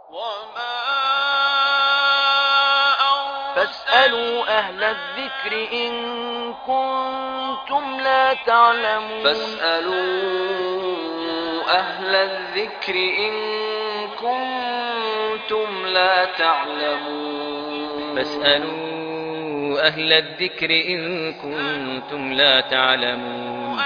فاسألوا أهل الذكر إن كنتم لا تعلمون. أهل الذكر إن كنتم لا تعلمون. فاسألوا أهل الذكر إن كنتم لا تعلمون.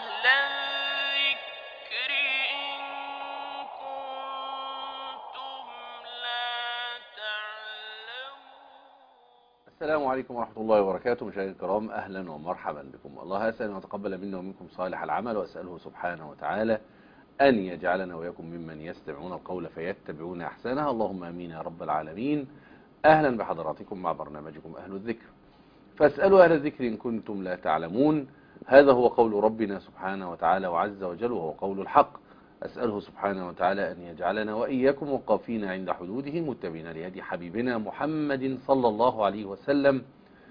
السلام عليكم ورحمة الله وبركاته. مشاهدينا الكرام، أهلا ومرحبا بكم. الله أسأل أن يتقبل منا ومنكم صالح العمل، وأسأله سبحانه وتعالى أن يجعلنا وإياكم ممن يستمعون القول فيتبعون أحسنه. اللهم آمين يا رب العالمين. أهلا بحضراتكم مع برنامجكم أهل الذكر. فاسألوا أهل الذكر إن كنتم لا تعلمون. هذا هو قول ربنا سبحانه وتعالى وعز وجل، وهو قول الحق. أسأله سبحانه وتعالى أن يجعلنا وإياكم وقافين عند حدوده متبعين لهدي حبيبنا محمد صلى الله عليه وسلم.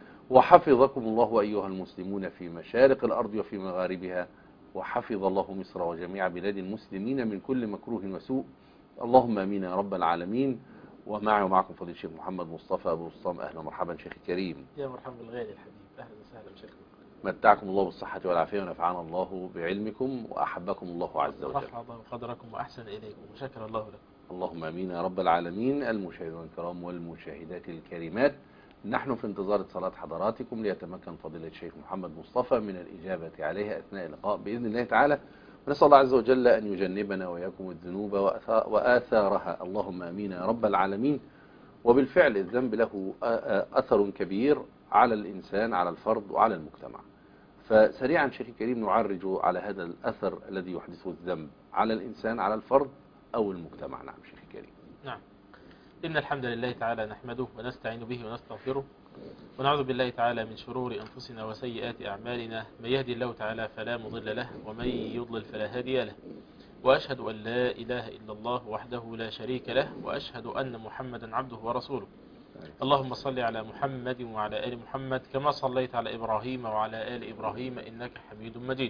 وحفظكم الله أيها المسلمون في مشارق الأرض وفي مغاربها، وحفظ الله مصر وجميع بلاد المسلمين من كل مكروه وسوء. اللهم آمين يا رب العالمين. ومعي ومعكم فضيلة الشيخ محمد مصطفى أبو الصام. أهلا ومرحبا شيخ كريم. يا مرحبا بالغالي الحبيب، أهلا وسهلا شيخ. متعكم الله بالصحة والعافية، ونفعنا الله بعلمكم، وأحبكم الله عز وجل. رفع الله قدركم وأحسن إليكم، وشكر الله لكم. اللهم آمين يا رب العالمين. المشاهدون الكرام والمشاهدات الكريمات، نحن في انتظار اتصالات حضراتكم ليتمكن فضيلة الشيخ محمد مصطفى من الإجابة عليها أثناء اللقاء بإذن الله تعالى. ونسأل الله عز وجل أن يجنبنا وإياكم الذنوب وآثارها. اللهم آمين يا رب العالمين. وبالفعل الذنب له أثر كبير على الإنسان، على الفرد وعلى المجتمع. فسريعا شيخي الكريم نعرج على هذا الأثر الذي يحدثه الذنب على الإنسان، على الفرد أو المجتمع. نعم شيخي الكريم. نعم، إن الحمد لله تعالى نحمده ونستعين به ونستغفره، ونعوذ بالله تعالى من شرور أنفسنا وسيئات أعمالنا. من يهدي الله تعالى فلا مضل له، ومن يضلل فلا هادي له. وأشهد أن لا إله إلا الله وحده لا شريك له، وأشهد أن محمدا عبده ورسوله. اللهم صل على محمد وعلى آل محمد كما صليت على إبراهيم وعلى آل إبراهيم إنك حميد مجيد.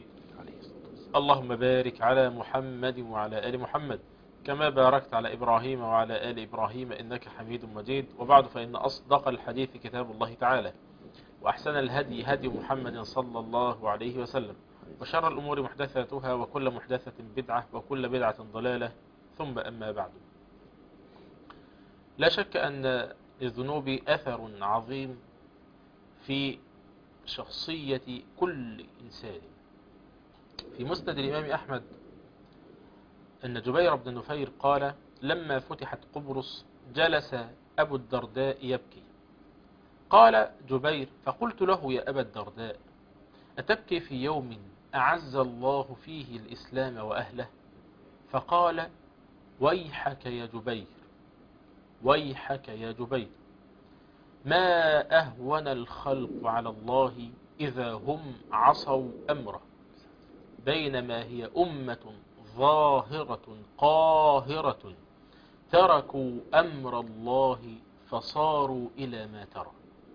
اللهم بارك على محمد وعلى آل محمد كما باركت على إبراهيم وعلى آل إبراهيم إنك حميد مجيد. وبعد، فإن أصدق الحديث كتاب الله تعالى، وأحسن الهدي هدي محمد صلى الله عليه وسلم، وشر الأمور محدثاتها، وكل محدثة بدعة، وكل بدعة ضلالة، ثم أما بعد. لا شك أن للذنوب أثر عظيم في شخصية كل إنسان. في مسند الإمام أحمد أن جبير بن نفير قال: لما فتحت قبرص جلس أبو الدرداء يبكي. قال جبير: فقلت له: يا أبا الدرداء، أتبكي في يوم أعز الله فيه الإسلام وأهله؟ فقال: ويحك يا جبير، ويحك يا جبير، ما أهون الخلق على الله إذا هم عصوا أمره، بينما هي أمة ظاهرة قاهرة تركوا أمر الله فصاروا إلى ما ترى.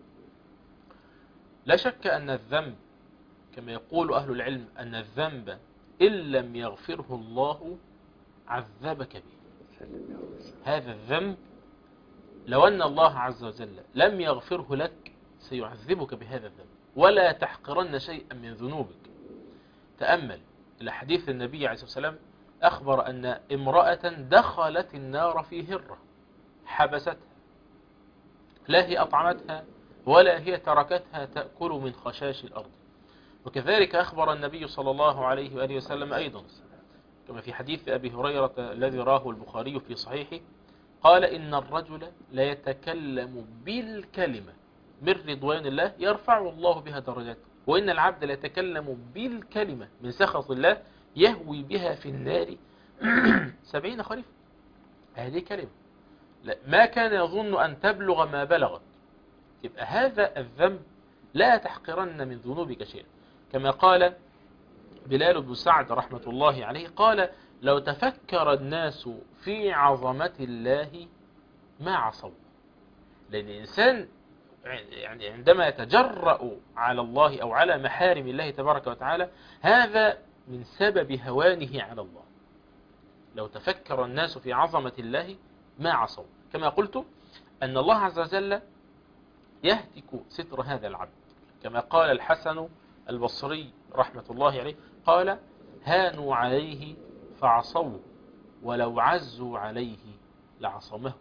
لا شك أن الذنب، كما يقول أهل العلم، أن الذنب إن لم يغفره الله عذبك به. هذا الذنب لو أن الله عز وجل لم يغفره لك سيعذبك بهذا الذنب، ولا تحقرن شيئا من ذنوبك. تأمل إلى حديث النبي عليه الصلاة والسلام، أخبر أن امرأة دخلت النار في هرة حبستها، لا هي أطعمتها ولا هي تركتها تأكل من خشاش الأرض. وكذلك أخبر النبي صلى الله عليه وآله وسلم أيضا كما في حديث أبي هريرة الذي راه البخاري في صحيحه، قال: إن الرجل لا يتكلم بالكلمة من رضوان الله يرفع الله بها درجات، وإن العبد لا يتكلم بالكلمة من سخط الله يهوي بها في النار 70 خريفا. هذه كلمة ما كان يظن أن تبلغ ما بلغت. يبقى هذا الذنب لا تحقرن من ذنوبك شيئا. كما قال بلال بن سعد رحمة الله عليه، قال: لو تفكر الناس في عظمة الله ما عصوا. لأن الإنسان يعني عندما يتجرأ على الله أو على محارم الله تبارك وتعالى، هذا من سبب هوانه على الله. لو تفكر الناس في عظمة الله ما عصوا. كما قلت أن الله عز وجل يهتك ستر هذا العبد، كما قال الحسن البصري رحمة الله عليه، قال: هانوا عليه فعصوه ولو عزوا عليه لعصمه.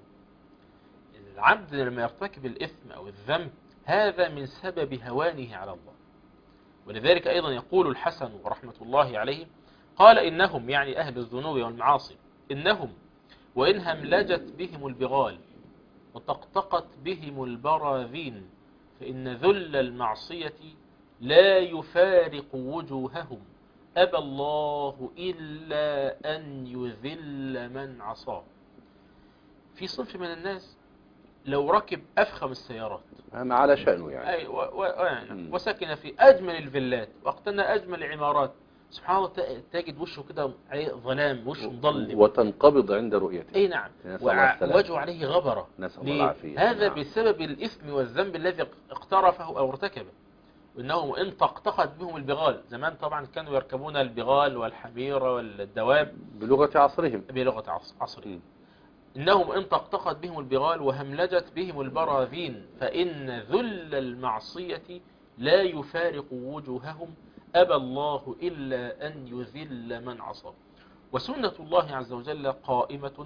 العبد لما يرتكب الإثم أو الذنب هذا من سبب هوانه على الله. ولذلك أيضا يقول الحسن رحمة الله عليه، قال: إنهم، يعني أهل الذنوب والمعاصي، إنهم وإن هملجت بهم البغال وطقطقت بهم البراذين فإن ذل المعصية لا يفارق وجوههم أبى الله إلا أن يذل من عصاه. في صنف من الناس لو ركب أفخم السيارات ما على شأنه يعني، يعني وسكن في أجمل الفيلات واقتنى أجمل العمارات، سبحان الله تجد وشه كده عليه ظلام، وشه مظلم وتنقبض عند رؤيته. أي نعم، ووجهه عليه غبرة. نسأل الله العافية. هذا نعم. بسبب الإثم والذنب الذي اقترفه أو ارتكبه. وإنهم إن طقطقت بهم البغال، زمان طبعا كانوا يركبون البغال والحمير والدواب بلغة عصرهم، عصرهم. إنهم إن طقطقت بهم البغال وهملجت بهم البراذين فإن ذل المعصية لا يفارق وجوههم أبى الله إلا أن يذل من عصى. وسنة الله عز وجل قائمة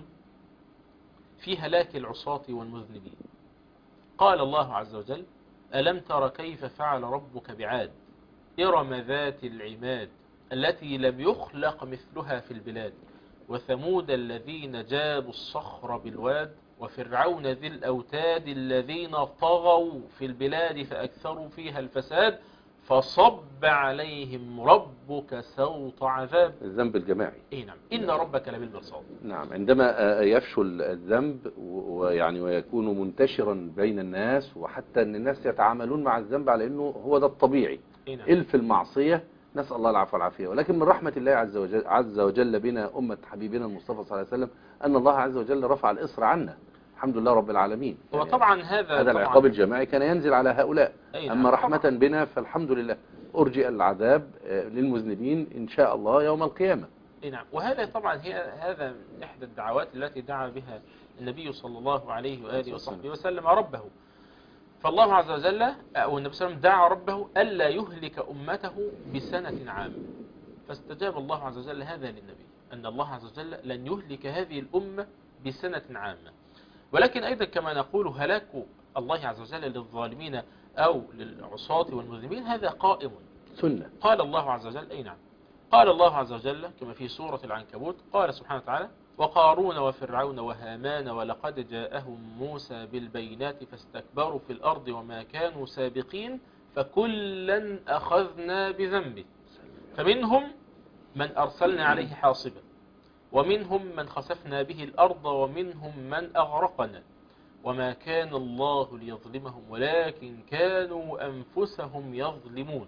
في هلاك العصاة والمذنبين. قال الله عز وجل: ألم تر كيف فعل ربك بعاد إرم ذات العماد التي لم يخلق مثلها في البلاد وثمود الذين جابوا الصخر بالواد وفرعون ذي الأوتاد الذين طغوا في البلاد فأكثروا فيها الفساد فصب عليهم ربك سوط عذاب. الذنب الجماعي. نعم، إن ربك لبالمرصاد. نعم، عندما يفشل الذنب ويعني ويكون منتشرا بين الناس، وحتى أن الناس يتعاملون مع الذنب على أنه هو ده الطبيعي، نعم. إلف المعصية، نسأل الله العفو والعافية. ولكن من رحمة الله عز وجل بنا أمة حبيبنا المصطفى صلى الله عليه وسلم أن الله عز وجل رفع الإصر عنا، الحمد لله رب العالمين. وطبعا هذا العقاب الجماعي كان ينزل على هؤلاء. أما رحمة طبعا بنا فالحمد لله أرجئ العذاب للمذنبين إن شاء الله يوم القيامة. نعم، وهذا طبعا هذا إحدى الدعوات التي دعا بها النبي صلى الله عليه وآله وصحبه وسلم ربه. فالله عز وجل أو النبي صلى الله عليه وسلم دعا ربه ألا يهلك أمته بسنة عامة، فاستجاب الله عز وجل هذا للنبي، أن الله عز وجل لن يهلك هذه الأمة بسنة عامة. ولكن أيضا كما نقول هلاك الله عز وجل للظالمين أو للعصاة والمذنبين هذا قائم سنة. قال الله عز وجل: أي نعم، قال الله عز وجل كما في سورة العنكبوت، قال سبحانه وتعالى: وقارون وفرعون وهامان ولقد جاءهم موسى بالبينات فاستكبروا في الأرض وما كانوا سابقين فكلا أخذنا بذنبه فمنهم من أرسلنا عليه حاصبا ومنهم من خسفنا به الأرض ومنهم من أغرقنا وما كان الله ليظلمهم ولكن كانوا أنفسهم يظلمون.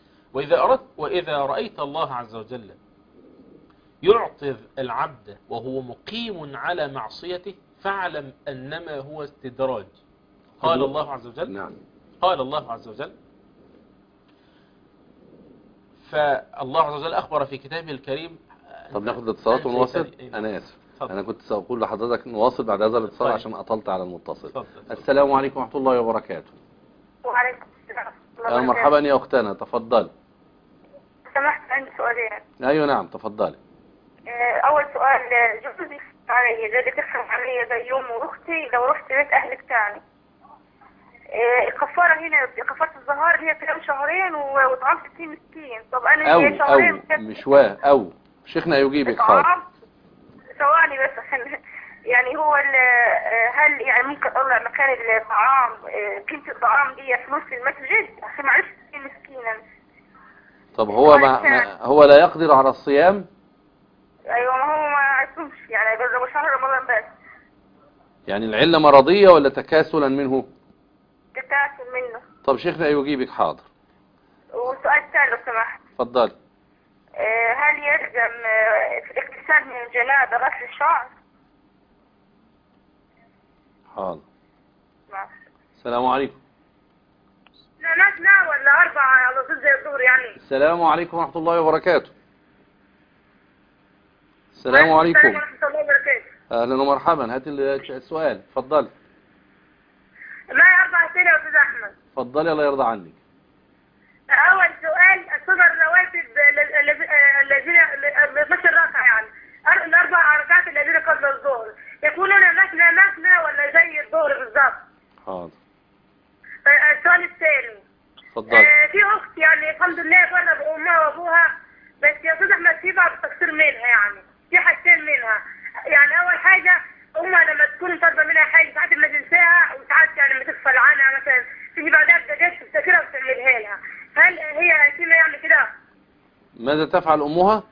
وإذا رأيت الله عز وجل يعطي العبد وهو مقيم على معصيته فاعلم أنما هو استدراج. قال الله عز وجل: نعم. قال الله عز وجل: فالله عز وجل أخبر في كتابه الكريم. طب ناخد الاتصالات ونواصل. أنا آسف، أنا كنت سأقول لحضرتك نواصل بعد هذا الاتصال عشان أطلت على المتصل. السلام عليكم ورحمة الله وبركاته. وعليكم السلام. مرحبا يا أختنا، تفضل. سمحت، عندي سؤالين. أيوة نعم، تفضلي. أول سؤال، جوزي علي زي تخرم علي زي يوم وأختي لو رحت بيت أهلك تاني، الكفارة هنا كفارة الظهار هي كلام شهرين وطعام 60 مسكين. طب أنا هي شهرين أو شيخنا يجيبك حاضر. ثواني بس عشان يعني هو هل يعني ممكن أطلع مكان الطعام قيمة الطعام دي فلوس في المسجد عشان معلش 60 مسكينا؟ طب هو لا يقدر على الصيام؟ ايوه، ما هو ما عرفوش يعني جربوا شهر رمضان بس. يعني العلة مرضية ولا تكاسلا منه؟ تكاسل منه. طب شيخنا يجيبك حاضر. وسؤال ثاني لو سمحت. اتفضلي. هل يلزم في الاغتسال من الجنابة غسل الشعر؟ حاضر. السلام عليكم. لا ولا 4 على ضد زي الظهر يعني. السلام عليكم ورحمة الله وبركاته. السلام عليكم. ورحمة الله وبركاته. اهلا ومرحبا، هات السؤال، اتفضلي. معي 4 أسئلة يا أستاذ أحمد. اتفضلي الله يرضى عنك. أول سؤال، الصغر الرواتب الذين 12 ركعة يعني ال4 ركعات الذين قبل الظهر يكونون مثنى ولا زي الظهر بالظبط؟ حاضر. السؤال الثاني، اتفضلي. في أخت يعني الحمد لله بره بأمها وأبوها، بس يا أستاذ أحمد في بعض التقصير منها، يعني في حاجتين منها. يعني أول حاجة أمها لما تكون طالبة منها حاجة ساعات ما تنساها، وساعات يعني لما تغفل عنها مثلا تيجي بعدها بدقات تفتكرها وتعملها لها. هل هي أثيمة يعني كده؟ ماذا تفعل أمها؟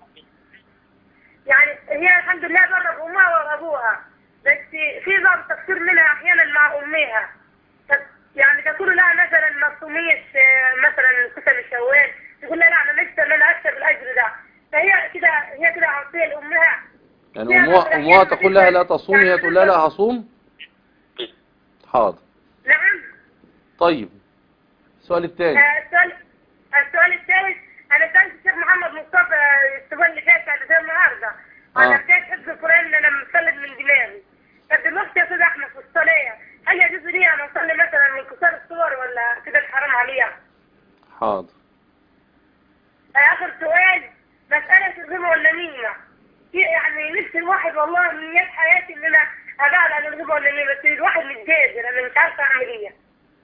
يعني هي الحمد لله بره بأمها وأبوها، بس في بعض التقصير منها أحيانا مع أمها. يعني تقول لها مثلا ما تصوميش مثلا كسل الشوال، تقول لها لا أنا نفسي إن أنا أكسب الأجر ده، هي كده عصية لأمها. يعني أمها تقول لها لا تصومي، هي تقول لها لا هصوم. حاضر. نعم. طيب السؤال الثاني. السؤال الثالث، أنا سألت الشيخ محمد مصطفى الأسبوع اللي فات على زي النهارده على حكاية حفظ القرآن اللي أنا مفلت من دماغي. طب دلوقتي يا أستاذ أحمد في الصلاة هل يجوز لي أن أصلي مثلا من كسار الصور ولا كده الحرام عليها؟ حاضر. آخر سؤال، مسألة الغيبة والنميمة. يعني نفس الواحد والله من نيات حياتي إن أنا أبعد عن الغيبة والنميمة، بس الواحد متجازر، أنا مش عارفة أعمل إيه.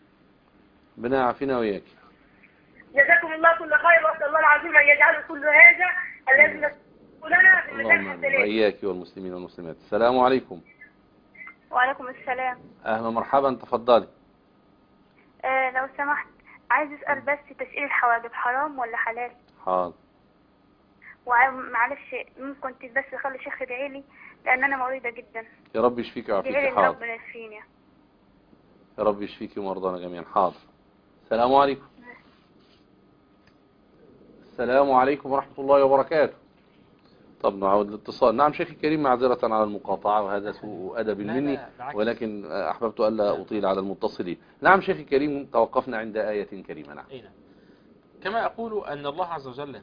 ربنا يعافينا وإياك. جزاكم الله كل خير، وأسأل الله العظيم أن يجعل كل هذا الذي نسأل لنا في ميزان حسنات. وإياك والمسلمين والمسلمات. السلام عليكم. وعليكم السلام. أهلا ومرحبا، تفضلي. لو سمحت عايز أسأل بس تسقيل الحواجب حرام ولا حلال؟ حاضر. ومعلش ممكن بس أخلي شيخ يدعي لي لأن أنا مريضة جدا. يا رب يشفيك ويعافيك. حاضر. ربنا يشفيني. يا رب يشفيك ومرضانا جميعا. حاضر. السلام عليكم. السلام عليكم ورحمة الله وبركاته. طب نعود الاتصال. نعم شيخي الكريم، معذرة على المقاطعة وهذا سوء أدب مني، ولكن أحببت ألا أطيل على المتصلين. نعم شيخي الكريم، توقفنا عند آية كريمة. نعم. كما أقول أن الله عز وجل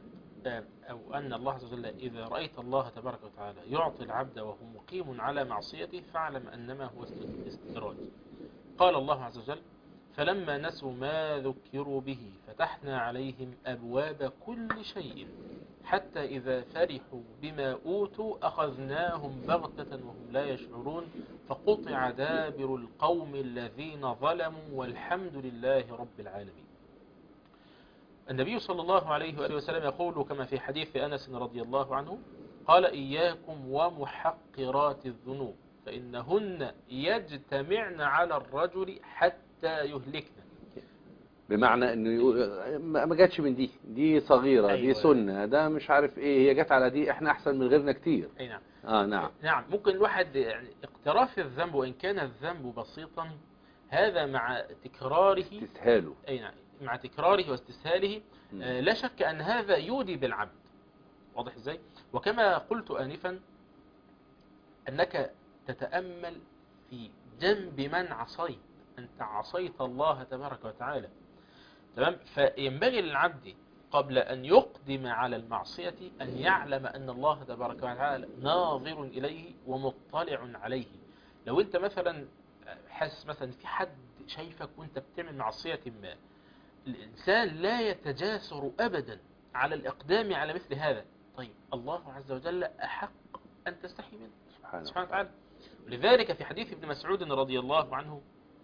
إذا رأيت الله تبارك وتعالى يعطي العبد وهو مقيم على معصيته فاعلم أنما هو استدراج. قال الله عز وجل: فلما نسوا ما ذكروا به فتحنا عليهم أبواب كل شيء حتى إذا فرحوا بما أوتوا أخذناهم بغتة وهم لا يشعرون فقطع دابر القوم الذين ظلموا والحمد لله رب العالمين. النبي صلى الله عليه وآله وسلم يقول كما في حديث أنس رضي الله عنه قال: إياكم ومحقرات الذنوب فإنهن يجتمعن على الرجل حتى يهلكنا. بمعنى انه ما جاتش من دي صغيرة. أيوة. دي سنة، ده مش عارف ايه، هي جت على دي، احنا احسن من غيرنا كتير. اي نعم. نعم. نعم. ممكن الواحد يعني اقتراف الذنب وان كان الذنب بسيطا هذا مع تكراره استسهاله. اي نعم، مع تكراره واستسهاله لا شك ان هذا يودي بالعبد. واضح ازاي؟ وكما قلت آنفا انك تتأمل في جنب من عصيت، انت عصيت الله تبارك وتعالى، تمام؟ فينبغي للعبد قبل أن يقدم على المعصية أن يعلم أن الله تبارك وتعالى ناظر إليه ومطلع عليه. لو أنت مثلا حاسس مثلا في حد شايفك وأنت بتعمل معصية ما، الإنسان لا يتجاسر أبدا على الإقدام على مثل هذا. طيب الله عز وجل أحق أن تستحي منه سبحانه وتعالى. ولذلك في حديث ابن مسعود رضي الله عنه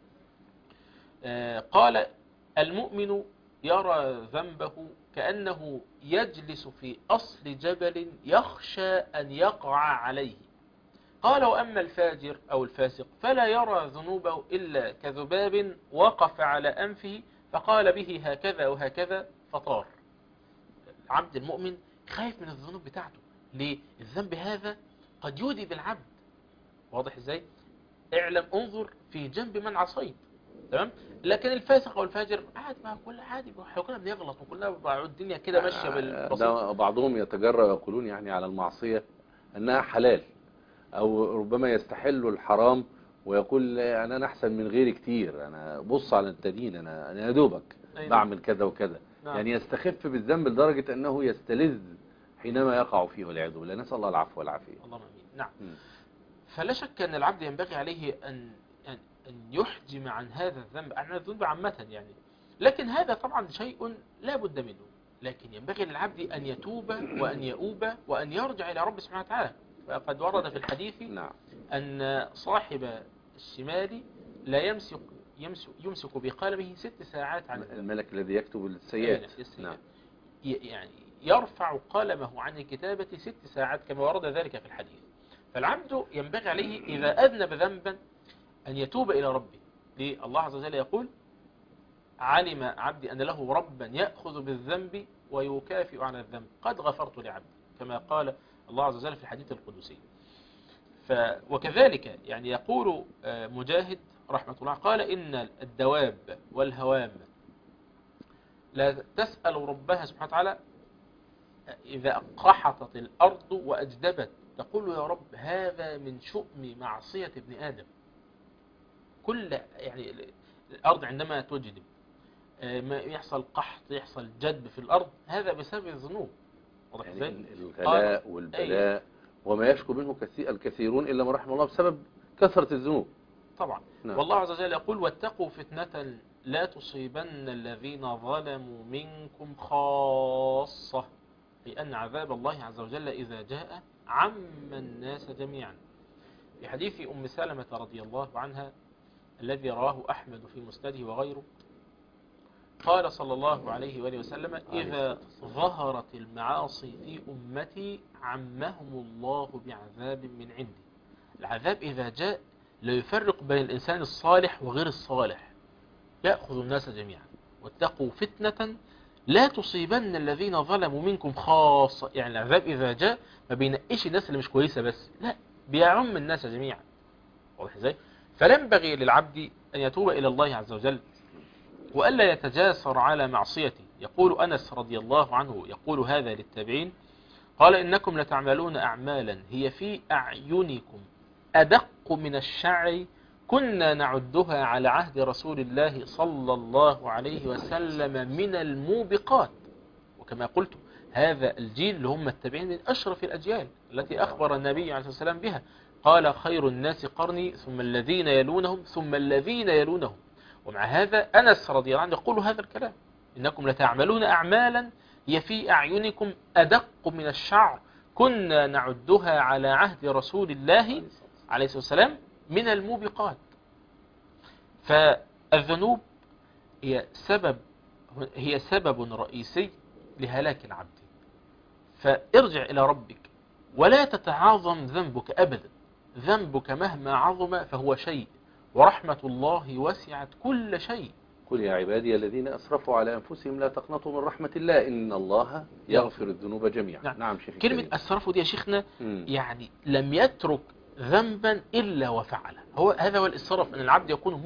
قال: المؤمن يرى ذنبه كأنه يجلس في أصل جبل يخشى أن يقع عليه. قال: وأما الفاجر أو الفاسق فلا يرى ذنوبه إلا كذباب وقف على أنفه فقال به هكذا وهكذا فطار. العبد المؤمن خايف من الذنوب بتاعته. ليه؟ الذنب هذا قد يودي بالعبد. واضح ازاي؟ اعلم، انظر في جنب من عصيت، تمام؟ لكن الفاسق او الفاجر عادي، ما كل عادي، احنا كلنا بنغلط وكلنا الدنيا كده ماشيه بالبسيط. بعضهم يتجرأ ويقولون يعني على المعصيه انها حلال، او ربما يستحل الحرام ويقول انا احسن من غيري كتير، انا بص على التدين، انا يا دوبك بعمل كذا وكذا. نعم. يعني يستخف بالذنب لدرجه انه يستلذ حينما يقع فيه والعياذ بالله. نسال الله العفو والعافيه. اللهم امين. نعم. فلا شك أن العبد ينبغي عليه أن يحجم عن هذا الذنب، عن الذنب عامة يعني. لكن هذا طبعا شيء لا بد منه، لكن ينبغي للعبد أن يتوب وأن يؤوب وأن يرجع إلى رب سبحانه وتعالى. فقد ورد في الحديث نعم. أن صاحب الشمال لا يمسك بقلمه 6 ساعات عن الملك الذي يكتب السيئات. نعم. يعني يرفع قلمه عن الكتابة 6 ساعات كما ورد ذلك في الحديث. فالعبد ينبغي عليه إذا أذنب ذنبا أن يتوب إلى ربه. الله عز وجل يقول: علم عبدي أن له ربا يأخذ بالذنب ويكافئ على الذنب قد غفرت لعبدي، كما قال الله عز وجل في الحديث القدسي. وكذلك يعني يقول مجاهد رحمة الله، قال: إن الدواب والهوام لا تسأل ربها سبحانه وتعالى إذا قحطت الأرض وأجدبت تقول: يا رب هذا من شؤم معصية ابن آدم. كل يعني الأرض عندما تجدب يحصل قحط، يحصل جدب في الأرض، هذا بسبب الذنوب. واضح ازاي؟ يعني الغلاء والبلاء وما يشكو منه الكثيرون إلا من رحم الله بسبب كثرة الذنوب. طبعا. نعم. والله عز وجل يقول: واتقوا فتنة لا تصيبن الذين ظلموا منكم خاصة، أي أن عذاب الله عز وجل إذا جاء عم الناس جميعا. في حديث أم سلمة رضي الله عنها الذي رواه أحمد في مسنده وغيره، قال صلى الله عليه وآله وسلم: إذا ظهرت المعاصي في أمتي عمهم الله بعذاب من عندي. العذاب إذا جاء لا يفرق بين الإنسان الصالح وغير الصالح، يأخذ الناس جميعا. واتقوا فتنة لا تصيبن الذين ظلموا منكم خاصة. يعني العذاب إذا جاء ما بينقش الناس اللي مش كويسة بس، لا، بيعم الناس جميعا. واضح ازاي؟ فلنبغي للعبد أن يتوب إلى الله عز وجل وألا يتجاسر على معصيته. يقول أنس رضي الله عنه يقول هذا للتابعين، قال: إنكم لتعملون أعمالا هي في أعينكم أدق من الشعر كنا نعدها على عهد رسول الله صلى الله عليه وسلم من الموبقات. وكما قلت هذا الجيل اللي هم التابعين من أشرف الأجيال التي أخبر النبي عليه الصلاة والسلام بها. قال: خير الناس قرني ثم الذين يلونهم ثم الذين يلونهم. ومع هذا أنس رضي الله عنه يقول هذا الكلام: إنكم لتعملون أعمالا هي في أعينكم أدق من الشعر كنا نعدها على عهد رسول الله عليه الصلاة والسلام من الموبقات. فالذنوب هي سبب رئيسي لهلاك العبد. فارجع إلى ربك ولا تتعاظم ذنبك أبدا. ذنبك مهما عظم فهو شيء، ورحمة الله وسعت كل شيء. قل يا عبادي الذين أسرفوا على أنفسهم لا تقنطوا من رحمة الله إن الله يغفر الذنوب جميعا. نعم شيخ. كلمة أسرفوا دي يا شيخنا يعني لم يترك ذنبا إلا وفعله. هذا هو الإسراف، أن العبد يكون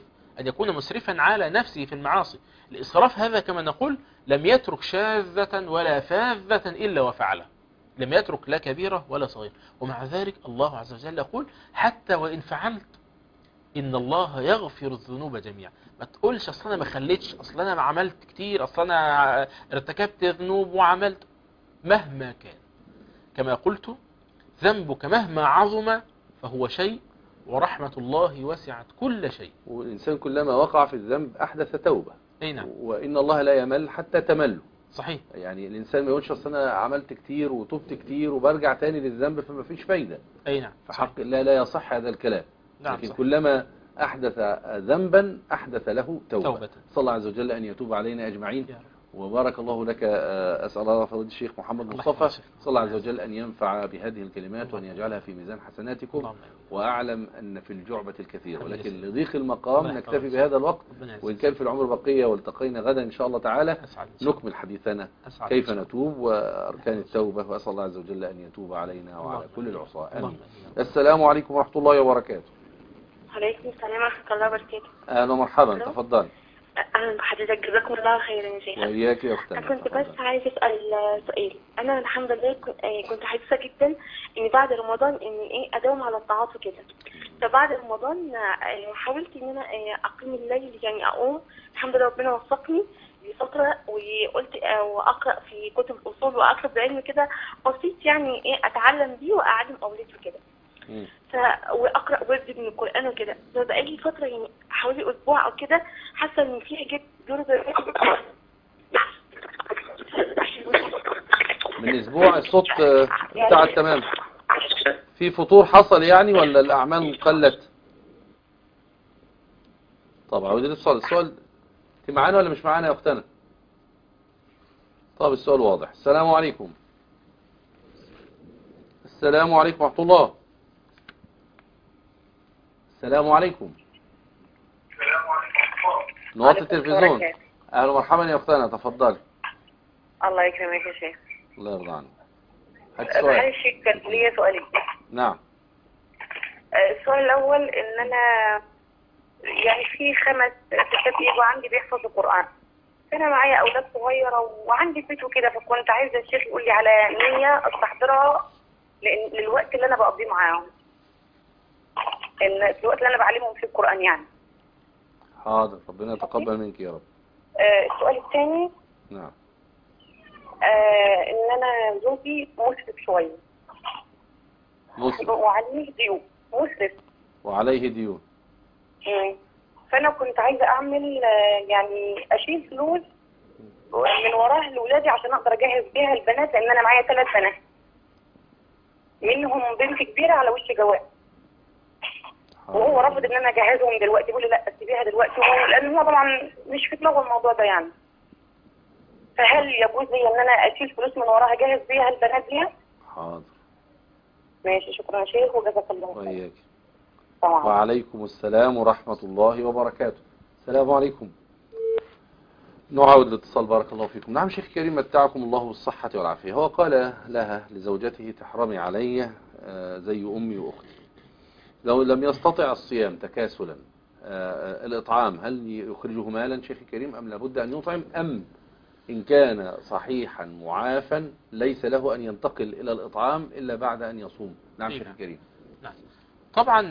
مسرفا على نفسه في المعاصي. الإسراف هذا كما نقول لم يترك شاذة ولا فاذة إلا وفعله، لم يترك لا كبيرة ولا صغيرة. ومع ذلك الله عز وجل يقول: حتى وإن فعلت إن الله يغفر الذنوب جميعا. ما تقولش أصل أنا ما خليتش، أصل أنا ما عملت كتير، أصل أنا ارتكبت ذنوب وعملت. مهما كان كما قلت ذنبك مهما عظم فهو شيء، ورحمة الله وسعت كل شيء. والإنسان كلما وقع في الذنب أحدث توبة. أي نعم. وإن الله لا يمل حتى تمله. صحيح. يعني الإنسان ما يقولش أصل أنا عملت كتير وتوبت كتير وبرجع تاني للذنب فما فيش فايدة. أي نعم. فحق الله لا يصح هذا الكلام. نعم. لكن صحيح. كلما أحدث ذنبا أحدث له توبة. صلى الله عز وجل أن يتوب علينا أجمعين. وبارك الله لك. أسأل الله فضيلة الشيخ محمد مصطفى صلى الله عز وجل أن ينفع بهذه الكلمات وأن يجعلها في ميزان حسناتكم. وأعلم أن في الجعبة الكثير، ولكن لضيق المقام نكتفي بهذا الوقت، وإن كان في العمر بقية والتقينا غدا إن شاء الله تعالى نكمل حديثنا كيف نتوب وأركان التوبة. وأسأل الله عز وجل أن يتوب علينا وعلى كل العصاة. آمين. السلام عليكم ورحمة الله وبركاته. عليكم السلام ورحمة الله وبركاته. أهلا ومرحبا، تفضل. أهلا بحضرتك، جزاكم الله خيرا يا شيخ. وإياك يا أختنا. كنت بس عايز أسأل سؤال. أنا الحمد لله كنت حريصة جدا إن بعد رمضان إن أداوم على الطاعات وكده. فبعد رمضان حاولت إن أنا أقيم الليل، يعني أقوم. الحمد لله ربنا وفقني لفترة، وقلت وأقرأ في كتب الأصول وأطلب علم كده بسيط، يعني أتعلم بيه وأعلم أولادي كده. مم. واقرا ورد من القران وكده. فبقالي فتره يعني حوالي اسبوع او كده حاسه ان في حاجات دور من اسبوع الصوت بتاع تمام. في فطور حصل يعني ولا الاعمال قلت؟ طب عاوزين السؤال انت معانا ولا مش معانا يا اختنا؟ طب السؤال واضح. السلام عليكم. السلام عليكم ورحمة الله. السلام عليكم. نوطي التلفزيون. اهلا ومرحبا يا اختنا، تفضلي. الله يكرمك يا شيخ. الله يرضى عنك. هات السؤال. معلش كان ليا سؤالين. نعم. السؤال الاول ان انا يعني في 5 ستات بيجوا عندي بيحفظوا القران. انا معايا اولاد صغيره وعندي بيت وكده، فكنت عايزه الشيخ يقول لي على نيه استحضرها للوقت اللي انا بقضيه معاهم، ان الوقت اللي انا بعلمهم فيه القران يعني. حاضر، ربنا يتقبل منك يا رب. السؤال الثاني. نعم. ان انا زوجي مسرف شويه. مسرف. وعليه ديون. مسرف. وعليه ديون. فانا كنت عايزه اعمل يعني اشيل فلوس من وراه لاولادي عشان اقدر اجهز بيها البنات، لان انا معايا 3 بنات منهم بنت كبيره على وش جواز، وهو رافض ان انا اجهزهم دلوقتي، بيقول لي لا سيبيها دلوقتي، لان هو طبعا مش في دماغه الموضوع ده يعني. فهل يجوز لي ان انا اشيل فلوس من وراها اجهز بيها البنات بيها؟ حاضر. ماشي، شكرا يا شيخ وجزاك الله خير. وإياك. طبعا. وعليكم السلام ورحمة الله وبركاته. السلام عليكم. نعاود الاتصال بارك الله فيكم. نعم شيخ كريم، متعكم الله بالصحة والعافية. هو قال لها لزوجته تحرمي علي زي أمي وأختي. لو لم يستطع الصيام تكاسلا الإطعام هل يخرجه مالا شيخ كريم أم لابد أن يطعم، أم إن كان صحيحا معافا ليس له أن ينتقل إلى الإطعام إلا بعد أن يصوم؟ نعم شيخ كريم. نعم. طبعا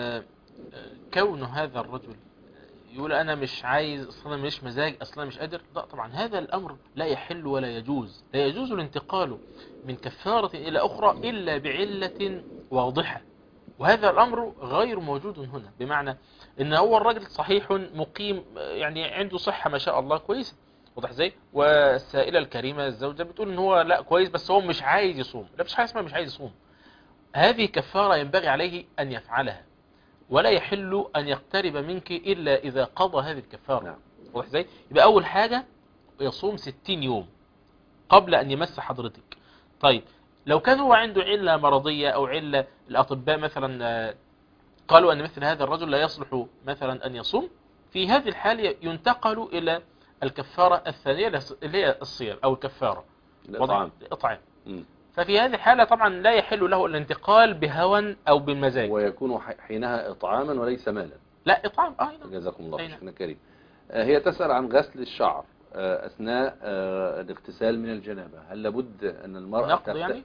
كون هذا الرجل يقول أنا مش عايز أصلا، مش مزاج أصلا، مش قادر، لا طبعا هذا الأمر لا يحل ولا يجوز. لا يجوز الانتقال من كفارة إلى أخرى إلا بعلة واضحة، وهذا الأمر غير موجود هنا. بمعنى إن هو الرجل صحيح مقيم يعني عنده صحة ما شاء الله كويسة، واضح ازاي، والسائلة الكريمة الزوجة بتقول إن هو لا كويس بس هو مش عايز يصوم. لا، مش حاجة اسمها مش عايز يصوم. هذه كفارة ينبغي عليه أن يفعلها، ولا يحل أن يقترب منك إلا إذا قضى هذه الكفارة. نعم. واضح ازاي. يبقى أول حاجة يصوم 60 يوم قبل أن يمس حضرتك. طيب لو كان هو عنده علة مرضية أو علة الأطباء مثلا قالوا أن مثل هذا الرجل لا يصلح مثلا أن يصوم، في هذه الحالة ينتقل إلى الكفارة الثانية اللي هي الصيام أو الكفارة الإطعام. ففي هذه الحالة طبعا لا يحل له الانتقال بهوى أو بالمزاج، ويكون حينها إطعاما وليس مالا. لا إطعام. جزاكم الله خيرا كريم. هي تسأل عن غسل الشعر أثناء الاغتسال من الجنابة. هل لابد أن المرأة يعني؟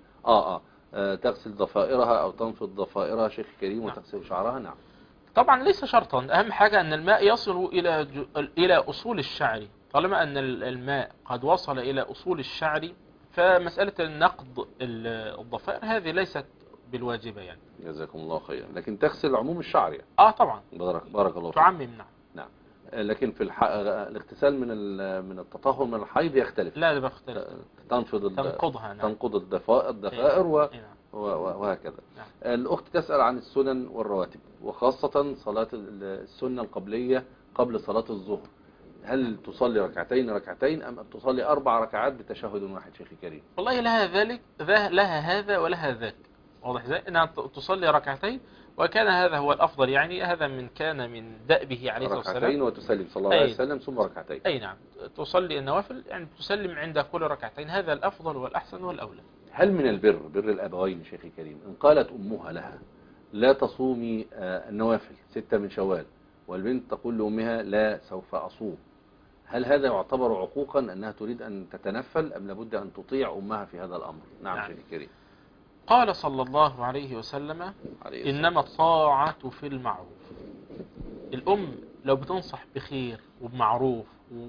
تغسل ضفائرها أو تنفض ضفائرها شيخ كريم وتغسل شعرها؟ نعم. طبعا ليس شرطا، أهم حاجة أن الماء يصل إلى أصول الشعر. طالما أن الماء قد وصل إلى أصول الشعر فمسألة النقض الضفائر هذه ليست بالواجبة يعني. جزاكم الله خيرا. لكن تغسل عموم الشعر يعني؟ طبعا. بارك الله فيك. تعمم. نعم. لكن في الاغتسال من التطهر من الحيض يختلف. لا بيختلف. تنقضها. نعم. تنقض الضفائر وهكذا. نعم. الأخت تسأل عن السنن والرواتب، وخاصة صلاة السنة القبلية قبل صلاة الظهر. هل تصلي ركعتين أم تصلي 4 ركعات بتشهد واحد شيخي كريم؟ والله لها هذا ولها ذاك. واضح ازاي انها تصلي ركعتين، وكان هذا هو الافضل يعني. هذا كان من دأبه عليه الصلاه والسلام. ركعتين وتسلم صلى الله عليه وسلم ثم ركعتين. اي نعم، تصلي النوافل يعني تسلم عند كل ركعتين، هذا الافضل والاحسن والاولى. هل من البر بر الابوين شيخي كريم ان قالت امها لها لا تصومي النوافل 6 من شوال، والبنت تقول لامها لا سوف اصوم، هل هذا يعتبر عقوقا أنها تريد أن تتنفل أم لابد أن تطيع أمها في هذا الأمر؟ نعم شيخ كريم. قال صلى الله عليه وسلم إنما الطاعة في المعروف. الأم لو بتنصح بخير وبمعروف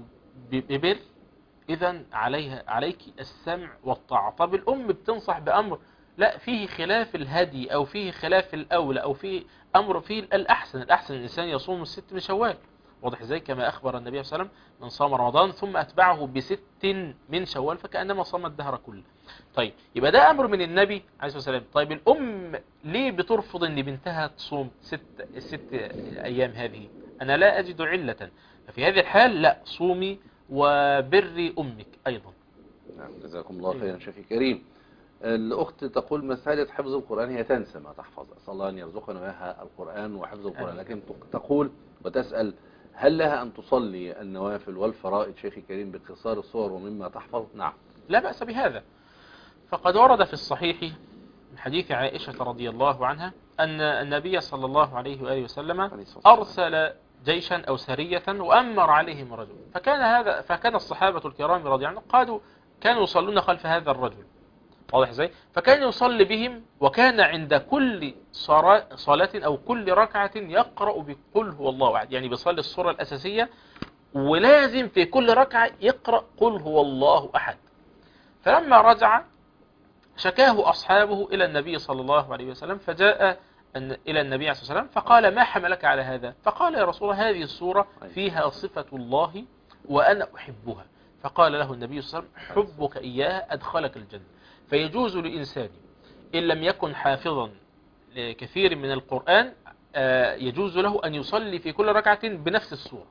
وببر إذن عليك السمع والطاعة. طب الأم بتنصح بأمر لا، فيه خلاف الهدي أو فيه خلاف الأولى أو فيه أمر فيه الأحسن الإنسان يصوم الست من شوال. واضح ازاي؟ كما أخبر النبي صلى الله عليه وسلم: من صام رمضان ثم أتبعه بست من شوال فكأنما صام الدهر كله. طيب، يبقى ده أمر من النبي عليه الصلاة والسلام. طيب الأم ليه بترفض أن بنتها تصوم الست أيام هذه؟ أنا لا أجد علة. ففي هذه الحال لا، صومي وبري أمك أيضا. نعم، جزاكم الله خيرا شيخي كريم. الأخت تقول: مسألة حفظ القرآن هي تنسى ما تحفظ، أسأل الله أن يرزقنا وياها القرآن وحفظ القرآن، لكن تقول وتسأل: هل لها أن تصلي النوافل والفرائض شيخي كريم باختصار الصور ومما تحفظ؟ نعم، لا بأس بهذا. فقد ورد في الصحيح من حديث عائشة رضي الله عنها أن النبي صلى الله عليه وآله وسلم أرسل جيشا أو سرية وأمر عليهم رجل، فكان الصحابة الكرام رضي عنهم كانوا يصلون خلف هذا الرجل. واضح ازاي؟ فكان يصلي بهم، وكان عند كل صلاة أو كل ركعة يقرأ بقل هو الله أحد، يعني بيصلي السورة الأساسية ولازم في كل ركعة يقرأ قل هو الله أحد. فلما رجع شكاه أصحابه إلى النبي صلى الله عليه وسلم، فجاء إلى النبي صلى الله عليه وسلم فقال: ما حملك على هذا؟ فقال: يا رسول الله، هذه السورة فيها صفة الله وأنا أحبها. فقال له النبي صلى الله عليه وسلم: حبك إياها أدخلك الجنة. فيجوز لإنسان إن لم يكن حافظا لكثير من القرآن يجوز له أن يصلي في كل ركعة بنفس السورة،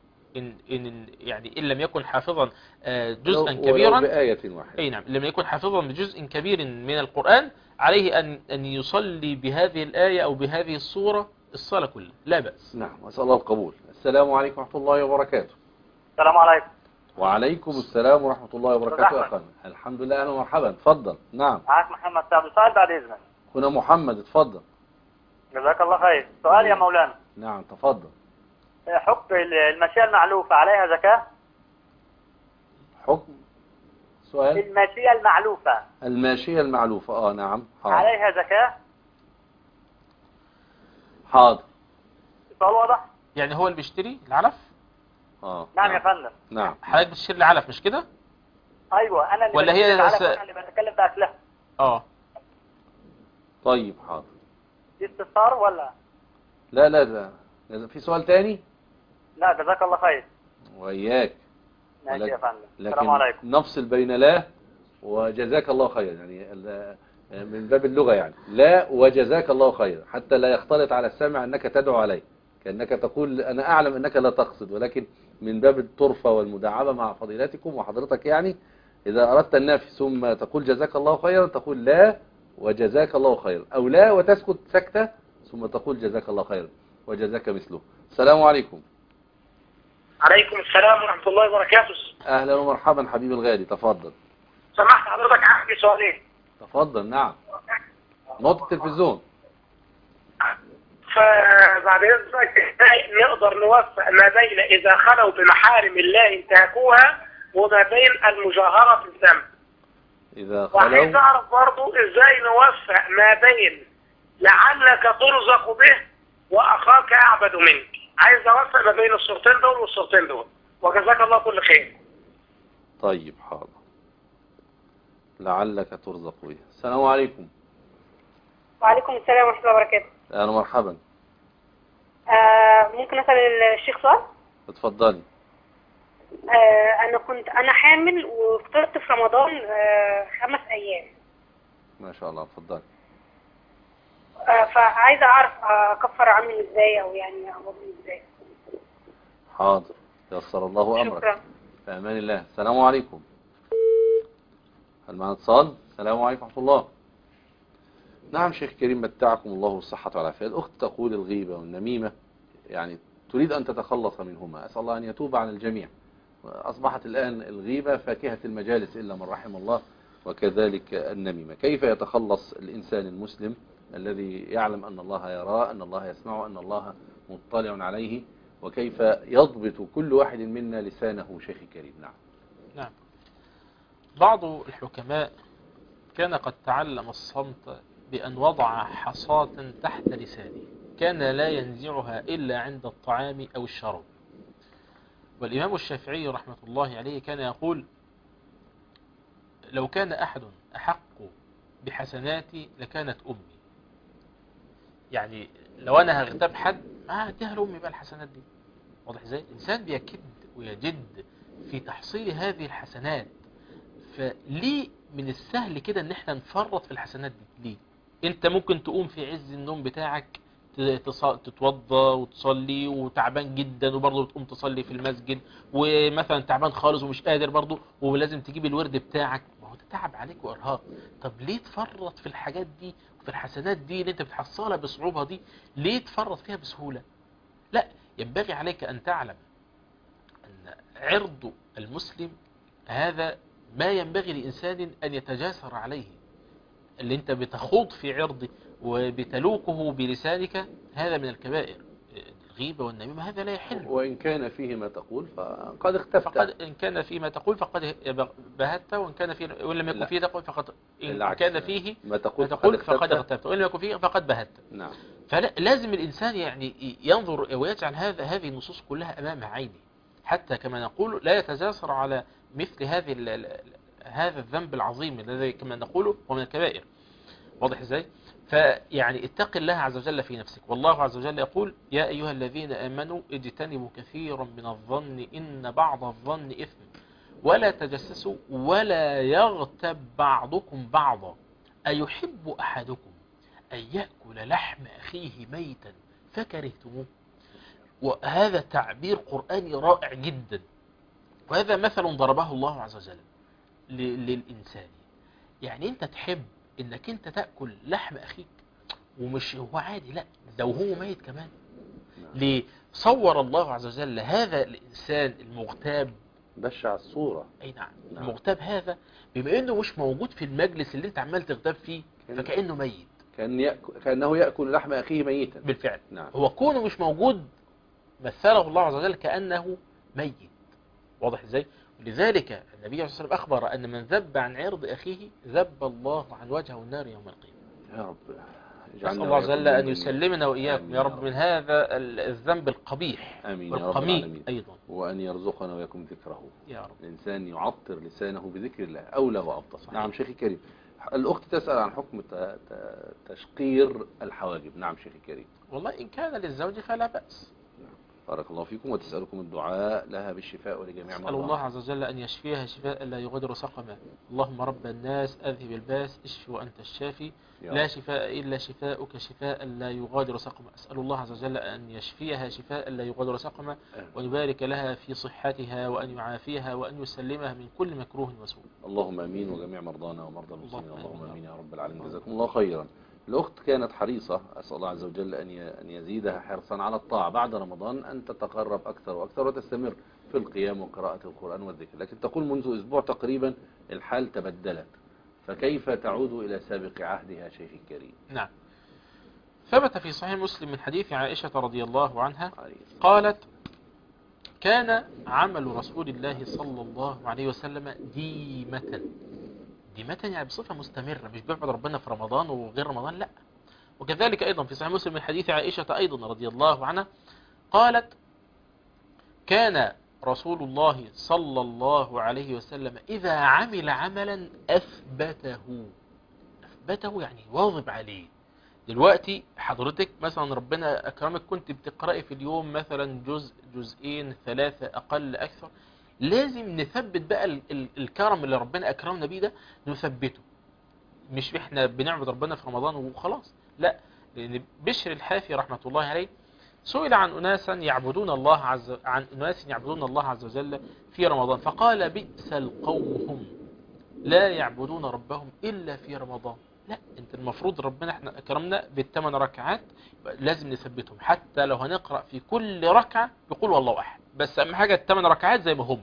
إن لم يكن حافظا جزءا كبيرا بآية واحدة. أي نعم، لم يكن حافظا بجزء كبير من القرآن، عليه أن يصلي بهذه الآية أو بهذه السورة الصلاة كلها، لا بأس. نعم، أسأل الله القبول. السلام عليكم ورحمة الله وبركاته. السلام عليكم. وعليكم السلام ورحمة الله وبركاته. أخونا الحمد لله، أهلا ومرحبا، اتفضل. نعم، معك محمد سعد. سؤال بعد إذنك. أخونا محمد، اتفضل. جزاك الله خير. سؤال يا مولانا. نعم، تفضل. حكم الماشية المعلوفة عليها زكاة؟ حكم سؤال الماشية المعلوفة. الماشية المعلوفة، نعم، حاضر. عليها زكاة؟ حاضر. السؤال واضح؟ يعني هو اللي بيشتري العلف؟ نعم يا فندم. نعم. حضرتك بتشتري العلف مش كده؟ أيوة، أنا اللي ولا هي أنا اللي بتكلم بأكلها. طيب، حاضر. دي استفسار ولا؟ لا ده في سؤال تاني؟ لا، جزاك الله خير. وإياك. ماشي يا فندم. السلام عليكم. نفصل بين لا وجزاك الله خير، يعني من باب اللغة، يعني لا وجزاك الله خير، حتى لا يختلط على السامع أنك تدعو عليه، كأنك تقول أنا أعلم أنك لا تقصد، ولكن من باب الطرفة والمداعبة مع فضيلتكم وحضرتك، يعني إذا أردت النفي ثم تقول جزاك الله خيرا تقول لا وجزاك الله خيرا، أو لا وتسكت سكتة ثم تقول جزاك الله خيرا وجزاك مثله. السلام عليكم. عليكم السلام ورحمة الله وبركاته. أهلا ومرحبا حبيبي الغالي، تفضل. سمحت حضرتك، عندي سؤالين. تفضل. نعم، نقطة التلفزيون. فبعد ذلك نقدر نوفق ما بين إذا خلوا بمحارم الله انتهكوها وما بين المجاهرة في الذنب. إذا خلوا. وعايز أعرف برضو إزاي نوفق ما بين لعلك ترزق به وأخاك أعبد منك. عايز أوفق ما بين الصورتين دول والصورتين دول، وجزاك الله كل خير. طيب، حاضر. لعلك ترزق به. السلام عليكم. وعليكم السلام ورحمة الله وبركاته. أهلا مرحبا. ممكن أسأل الشيخ سؤال؟ اتفضلي. أنا حامل وفطرت في رمضان 5 أيام. ما شاء الله، اتفضلي. فعايزة أعرف أكفر عنهم إزاي، أو يعني أعملهم إزاي. حاضر، يسر الله أمرك. شكرا. في أمان الله. السلام عليكم. هل معنا اتصال؟ السلام عليكم ورحمة الله. نعم شيخ كريم، متعكم الله بالصحة والعافية. الأخت تقول الغيبة والنميمة يعني تريد أن تتخلص منهما، أسأل الله أن يتوب عن الجميع. أصبحت الآن الغيبة فاكهة المجالس إلا من رحم الله، وكذلك النميمة. كيف يتخلص الإنسان المسلم الذي يعلم أن الله يراه، أن الله يسمعه، أن الله مطلع عليه، وكيف يضبط كل واحد منا لسانه شيخ كريم؟ نعم. بعض الحكماء كان قد تعلم الصمت بأن وضع حصاة تحت لسانه كان لا ينزعها إلا عند الطعام أو الشراب. والإمام الشافعي رحمة الله عليه كان يقول: لو كان أحد أحق بحسناتي لكانت أمي. يعني لو أنا هغتاب حد هديها لأمي بقى الحسنات دي. واضح ازاي؟ الإنسان بيكد ويجد في تحصيل هذه الحسنات. فليه من السهل كده ان احنا نفرط في الحسنات دي؟ ليه؟ انت ممكن تقوم في عز النوم بتاعك تتوضى وتصلي وتعبان جدا وبرضه تقوم تصلي في المسجد، ومثلا تعبان خالص ومش قادر برضه ولازم تجيب الورد بتاعك. ما هو ده تعب عليك وارهاق. طب ليه تفرط في الحاجات دي وفي الحسنات دي اللي انت بتحصلها بصعوبة دي؟ ليه تفرط فيها بسهولة؟ لا، ينبغي عليك ان تعلم ان عرض المسلم هذا ما ينبغي لإنسان أن يتجاسر عليه. اللي انت بتخوض في عرضه وبتلوكه بلسانك هذا من الكبائر. الغيبة والنميمة هذا لا يحل. وإن كان فيه ما تقول فقد اختفت. إن كان فيه ما تقول فقد بهت، وإن كان فيه وإن لم يكن فيه تقول فقد إن كان فيه ما تقول فقد اغتبت، وإن لم يكن فيه فقد بهت. نعم. فلازم الإنسان يعني ينظر ويجعل هذه النصوص كلها أمام عينه، حتى كما نقول لا يتجاسر على مثل هذا الذنب العظيم الذي كما نقوله هو من الكبائر. واضح ازاي؟ فيعني اتق الله عز وجل في نفسك. والله عز وجل يقول يا أيها الذين آمنوا اجتنبوا كثيرا من الظن إن بعض الظن إثم ولا تجسسوا ولا يغتب بعضكم بعضا أيحب أحدكم أن يأكل لحم أخيه ميتا فكرهتموه. وهذا تعبير قرآني رائع جدا، وهذا مثل ضربه الله عز وجل للإنسان. يعني أنت تحب أنك أنت تأكل لحم أخيك ومش هو عادي، لا ده وهو ميت كمان. ليه؟ صور الله عز وجل هذا الإنسان المغتاب بشع الصورة. أي نعم. المغتاب هذا بما أنه مش موجود في المجلس اللي أنت عمال تغتاب فيه فكأنه ميت، كأنه يأكل لحم أخيه ميتا. بالفعل. نعم. هو كونه مش موجود مثله الله عز وجل كأنه ميت. واضح ازاي؟ لذلك النبي صلى الله عليه وسلم أخبر أن من ذب عن عرض أخيه ذب الله عن وجهه النار يوم القيامة. يا رب نسأل الله عز وجل أن يسلمنا وإياكم يا رب من هذا الذنب القبيح. آمين والقميء أيضا، وأن يرزقنا وإياكم ذكره يا رب. الإنسان يعطر لسانه بذكر الله أولى وأفضل. نعم شيخي الكريم. الأخت تسأل عن حكم تشقير الحواجب. نعم شيخي الكريم. والله إن كان للزوج فلا بأس. بارك الله فيكم. وتسألكم الدعاء لها بالشفاء ولجميع مرضاها. أسأل الله عز وجل أن يشفيها شفاء لا يغادر سقما. اللهم رب الناس أذهب الباس اشف وأنت الشافي لا شفاء إلا شفاؤك شفاء لا يغادر سقما. أسأل الله عز وجل أن يشفيها شفاء لا يغادر سقما، وأن يبارك لها في صحتها، وأن يعافيها، وأن يسلمها من كل مكروه وسوء. اللهم أمين. وجميع مرضانا ومرضى المسلمين اللهم أمين يا رب العالمين. جزاكم الله خيرا. الأخت كانت حريصة، أسأل الله عز وجل أن يزيدها حرصا على الطاعة بعد رمضان، أن تتقرب أكثر وأكثر وتستمر في القيام وقراءة القرآن والذكر، لكن تقول منذ أسبوع تقريبا الحال تبدلت، فكيف تعود إلى سابق عهدها شيخ الكريم؟ نعم. ثبت في صحيح مسلم من حديث عائشة رضي الله عنها قالت كان عمل رسول الله صلى الله عليه وسلم ديمة يعني بصفة مستمرة، مش بيعبد ربنا في رمضان وغير رمضان، لا. وكذلك أيضا في صحيح مسلم من حديث عائشة أيضا رضي الله عنها قالت كان رسول الله صلى الله عليه وسلم إذا عمل عملا أثبته يعني واظب عليه. دلوقتي حضرتك مثلا ربنا أكرمك كنت بتقرأي في اليوم مثلا جزء جزئين ثلاثة أقل أكثر، لازم نثبت بقى الكرم اللي ربنا أكرمنا بيه ده، نثبته. مش احنا بنعبد ربنا في رمضان وخلاص، لا. لأن بشر الحافي رحمة الله عليه سئل عن أناس يعبدون الله عز وجل في رمضان فقال بئس القوم هم لا يعبدون ربهم إلا في رمضان. لا، انت المفروض ربنا احنا اكرمنا بالثمان ركعات لازم نثبتهم، حتى لو هنقرأ في كل ركعة يقول والله أحد، بس أهم حاجة الثمان ركعات زي ما هم،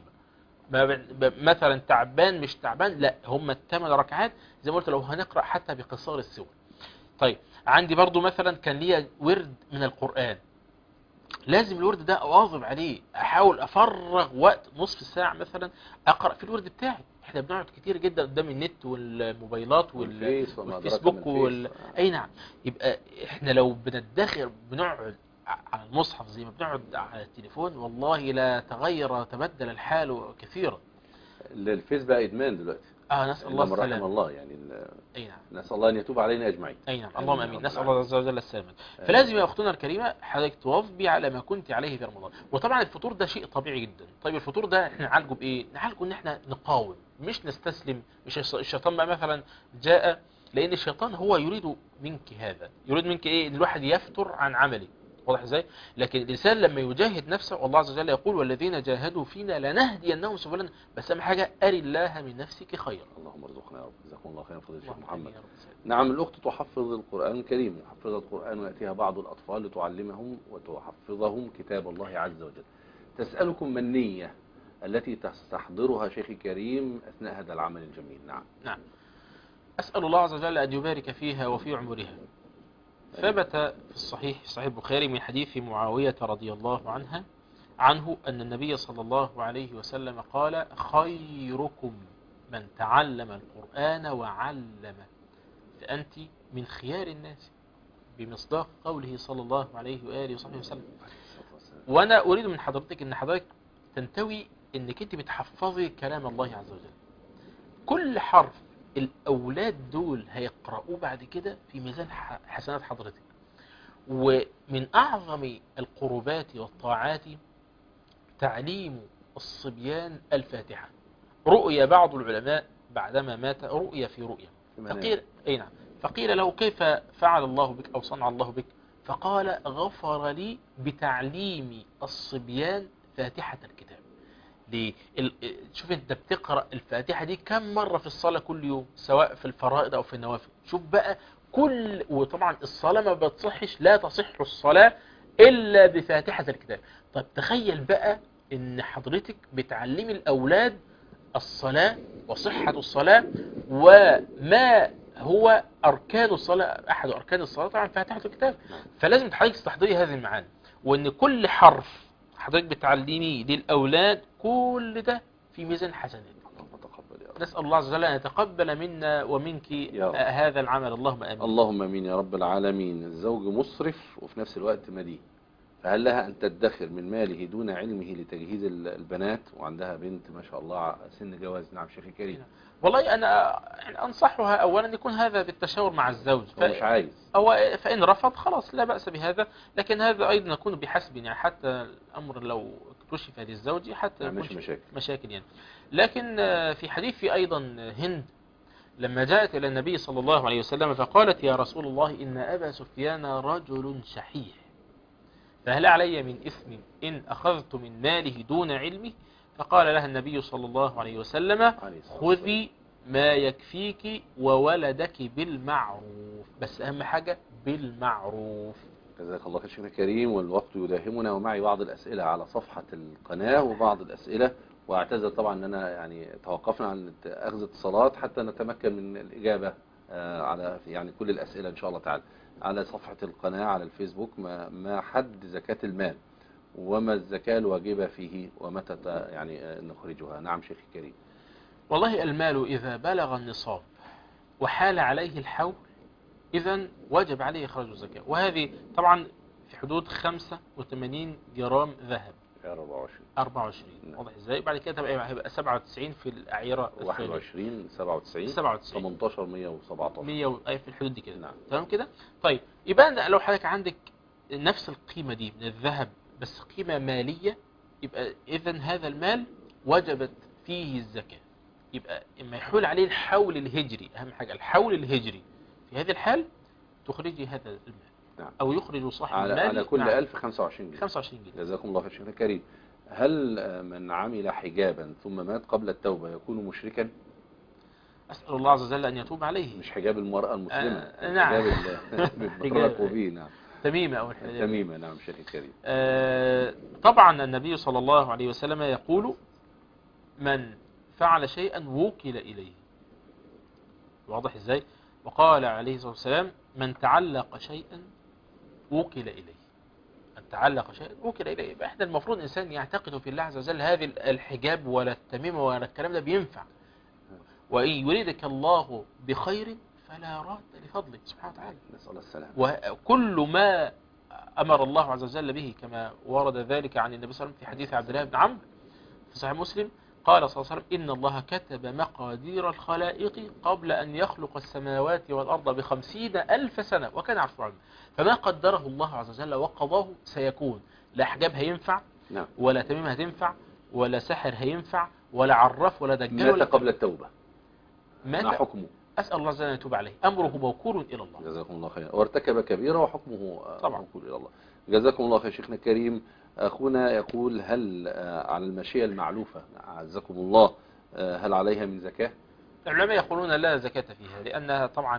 مثلا تعبان مش تعبان، لا هم الثمان ركعات زي ما قلت، لو هنقرأ حتى بقصار السور. طيب عندي برضو مثلا كان ليا ورد من القرآن، لازم الورد ده أواظب عليه، أحاول أفرغ وقت نصف ساعة مثلا أقرأ في الورد بتاعي. احنا بنقعد كتير جدا قدام النت والموبايلات والفيسبوك أي نعم. يبقى احنا لو بنتدخل بنقعد على المصحف زي ما بنقعد على التليفون، والله لا تغير تبدل الحال كثيرا. الفيس بقى إدمان دلوقتي. نسأل الله إلا من رحم السلامة. الله يعني أي نعم. نسأل الله أن يتوب علينا أجمعين. أي نعم، اللهم يا أمين. رب نسأل الله العالمين. عز وجل السلامة. فلازم يا أختنا الكريمة حضرتك تواظبي على ما كنت عليه في رمضان. وطبعا الفطور ده شيء طبيعي جدا. طيب الفطور ده احنا نعالجه بإيه؟ نعالجه إن احنا نقاوم، مش نستسلم. مش الشيطان بقى مثلا جاء، لأن الشيطان هو يريد منك هذا، يريد منك إيه؟ إن الواحد يفتر عن عمله. واضح ازاي؟ لكن الانسان لما يجاهد نفسه، والله عز وجل يقول والذين جاهدوا فينا لنهدينهم سبلنا، بس اهم حاجه اري الله من نفسك خيرا. اللهم ارزقنا يا رب. جزاكم الله خيرا فضيلة الشيخ اللهم محمد. آمين يا رب. نعم، الأخت تحفظ القرآن الكريم، محفظة القرآن، ويأتيها بعض الأطفال لتعلمهم وتحفظهم كتاب الله عز وجل. تسألكم ما النية التي تستحضرها شيخي الكريم أثناء هذا العمل الجميل؟ نعم. أسأل الله عز وجل أن يبارك فيها وفي عمرها. ثبت في الصحيح، صحيح البخاري، من حديث معاوية رضي الله عنه أن النبي صلى الله عليه وسلم قال خيركم من تعلم القرآن وعلمه، فأنت من خيار الناس، بمصداق قوله صلى الله عليه وآله وصحبه وسلم. وأنا أريد من حضرتك أن حضرتك تنتوي أنك أنت بتحفظي كلام الله عز وجل. كل حرف الأولاد دول هيقرأوه بعد كده في ميزان حسنات حضرتك. ومن أعظم القربات والطاعات تعليم الصبيان الفاتحة. رؤيا بعض العلماء بعدما مات، رؤيا في رؤيا، فقيل له كيف فعل الله بك أو صنع الله بك؟ فقال غفر لي بتعليم الصبيان فاتحة الكتاب. ليه؟ شوف انت بتقرأ الفاتحة دي كم مرة في الصلاة كل يوم، سواء في الفرائض او في النوافل. شوف بقى وطبعا الصلاة ما بتصحش، لا تصح الصلاة الا بفاتحة الكتاب. طب تخيل بقى ان حضرتك بتعلمي الاولاد الصلاة وصحة الصلاة وما هو اركان الصلاة. احد اركان الصلاة طبعا فاتحة الكتاب. فلازم حضرتك تستحضري هذه المعاني، وان كل حرف حضرتك بتعلميه للأولاد كل ده في ميزان حسنات. نسأل الله عز وجل أن يتقبل منا ومنك هذا العمل. اللهم آمين. اللهم آمين يا رب العالمين. الزوج مسرف وفي نفس الوقت مدين، فهل لها أن تدخر من ماله دون علمه لتجهيز البنات؟ وعندها بنت ما شاء الله سن جواز. نعم شيخي الكريم. والله أنا أنصحها أولا يكون هذا بالتشاور مع الزوج. مش عايز فإن رفض خلاص لا بأس بهذا، لكن هذا أيضا يكون بحسب، يعني حتى الأمر لو اكتشف للزوج حتى مش مشاكل يعني. لكن في حديث أيضا هند لما جاءت إلى النبي صلى الله عليه وسلم فقالت يا رسول الله إن أبا سفيان رجل شحيح، فهل علي من إثم إن أخذت من ماله دون علمه؟ فقال لها النبي صلى الله عليه وسلم خذي ما يكفيك وولدك بالمعروف، بس أهم حاجة بالمعروف. جزاك الله خير شيخنا الكريم. والوقت يداهمنا، ومعي بعض الأسئلة على صفحة القناة وبعض الأسئلة، واعتذر طبعا أننا يعني توقفنا عن أخذ اتصالات حتى نتمكن من الإجابة على يعني كل الأسئلة إن شاء الله تعالى. على صفحة القناة على الفيسبوك ما حد زكاة المال، وما الزكاة الواجبة فيه، ومتى يعني نخرجها؟ نعم شيخ الكريم. والله المال إذا بلغ النصاب وحال عليه الحول إذن وجب عليه إخراج الزكاة، وهذه طبعا في حدود 85 جرام ذهب. 24 واضح ازاي؟ بعد كده هيبقى 97 في الأعيرة 21 97 18 117 100 في الحدود دي كده. نعم. تمام كده. طيب يبقى لو حضرتك عندك نفس القيمة دي من الذهب بس قيمة مالية، يبقى إذن هذا المال وجبت فيه الزكاة. يبقى إما يحول عليه الحول الهجري، أهم حاجة الحول الهجري، في هذه الحال تخرجي هذا المال. نعم. أو يخرج صاحب المال على كل نعم. 1000 25 جنيه. 25 جنيه. جزاكم الله خير شيخنا الكريم. هل من عمل حجابا ثم مات قبل التوبة يكون مشركا؟ أسأل الله عز وجل أن يتوب عليه. مش حجاب المرأة المسلمة. نعم. حجاب به. نعم. تميمة أو تميمة. نعم شيخ الكريم. طبعا النبي صلى الله عليه وسلم يقول من فعل شيئا وكل إليه. واضح ازاي؟ وقال عليه الصلاة والسلام من تعلق شيئا وكل إليه. من تعلق شيئا وكل إليه. احنا المفروض إنسان يعتقد في الله عز وجل هذه الحجاب ولا التميمة ولا الكلام ده بينفع. وإن يريدك الله بخير فلا راد لفضله سبحانه وتعالى. نسأل الله السلامة. وكل ما أمر الله عز وجل به كما ورد ذلك عن النبي صلى الله عليه وسلم في حديث عبد الله بن عمرو في صحيح مسلم قال صلى الله عليه وسلم: إن الله كتب مقادير الخلائق قبل أن يخلق السماوات والأرض ب50,000 سنة وكان عرشه على الماء. فما قدره الله عز وجل وقضاه سيكون. لا حجاب هينفع، نعم. ولا تميم هتنفع، ولا سحر هينفع، ولا عراف، ولا دجال، مات ولا قبل التوبة، ما مات. حكمه؟ أسأل الله عز وجل أن يتوب عليه، أمره موكول إلى الله. جزاكم الله خيرا. وارتكب كبيرة وحكمه طبعا. موكول إلى الله. جزاكم الله خير. شيخنا الكريم، أخونا يقول: هل على المشيئة المعلوفة عزكم الله هل عليها من زكاة؟ العلماء يقولون لا زكاة فيها، لأنها طبعا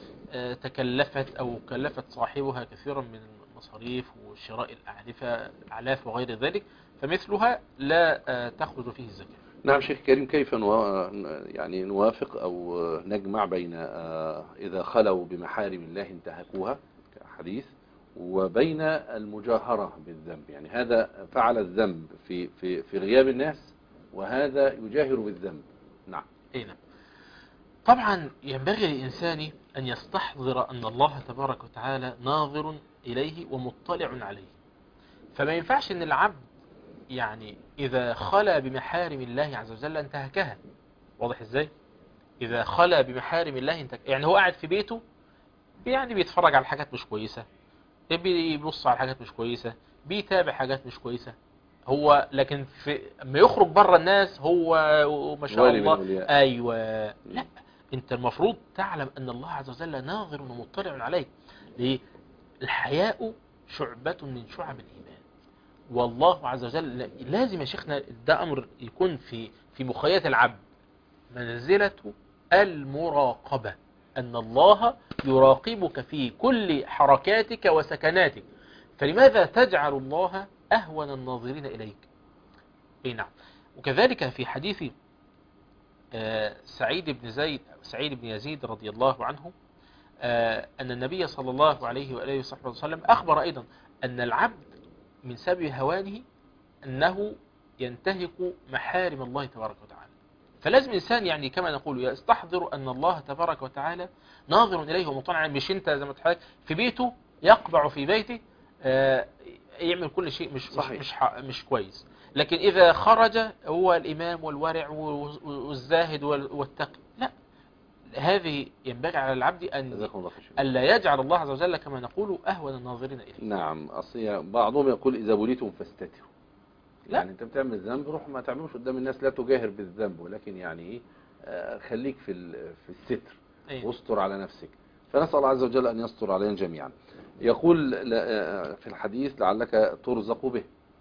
تكلفت أو كلفت صاحبها كثيرا من المصاريف وشراء الأعلاف وغير ذلك، فمثلها لا تخرج فيه الزكاة. نعم شيخ كريم، كيف يعني نوافق أو نجمع بين إذا خلوا بمحارم الله انتهكوها كحديث، وبين المجاهرة بالذنب؟ يعني هذا فعل الذنب في غياب الناس، وهذا يجاهر بالذنب. نعم. نعم. طبعا ينبغي للإنسان أن يستحضر أن الله تبارك وتعالى ناظر إليه ومطلع عليه. فما ينفعش أن العبد يعني إذا خلى بمحارم الله عز وجل انتهكها. واضح إزاي؟ إذا خلى بمحارم الله انتهكها، يعني هو قاعد في بيته يعني بيتفرج على حاجات مش كويسة، بيبص على حاجات مش كويسة، بيتابع حاجات مش كويسة، هو لكن ما يخرج بره الناس هو ما شاء الله. أيوة. لا، أنت المفروض تعلم أن الله عز وجل ناظر ومطلع عليك. ليه؟ الحياء شعبة من شعب الإيمان، والله عز وجل لازم يا شيخنا ده أمر يكون في مخيلة العبد، منزلة المراقبة، أن الله يراقبك في كل حركاتك وسكناتك. فلماذا تجعل الله أهون الناظرين إليك؟ نعم. وكذلك في حديث سعيد بن يزيد رضي الله عنه أن النبي صلى الله عليه وآله وصحبه وسلم أخبر أيضا أن العبد من سبب هوانه أنه ينتهك محارم الله تبارك وتعالى. فلازم الإنسان يعني كما نقول يستحضر أن الله تبارك وتعالى ناظر إليه ومطلع. مش أنت زي ما تحكي في بيته يقبع في بيته يعمل كل شيء مش كويس، لكن إذا خرج هو الإمام والورع والزاهد والتقي. لا، هذه ينبغي على العبد أن لا يجعل الله عز وجل كما نقول أهون الناظرين إليه. نعم. أصل بعضهم يقول: إذا بليتم فاستتروا. يعني أنت بتعمل ذنب، روح ما تعملوش قدام الناس، لا تجاهر بالذنب، ولكن يعني خليك في الستر، واستر على نفسك. فنسأل الله عز وجل أن يستر علينا جميعا. يقول في الحديث: لعلك ترزق به.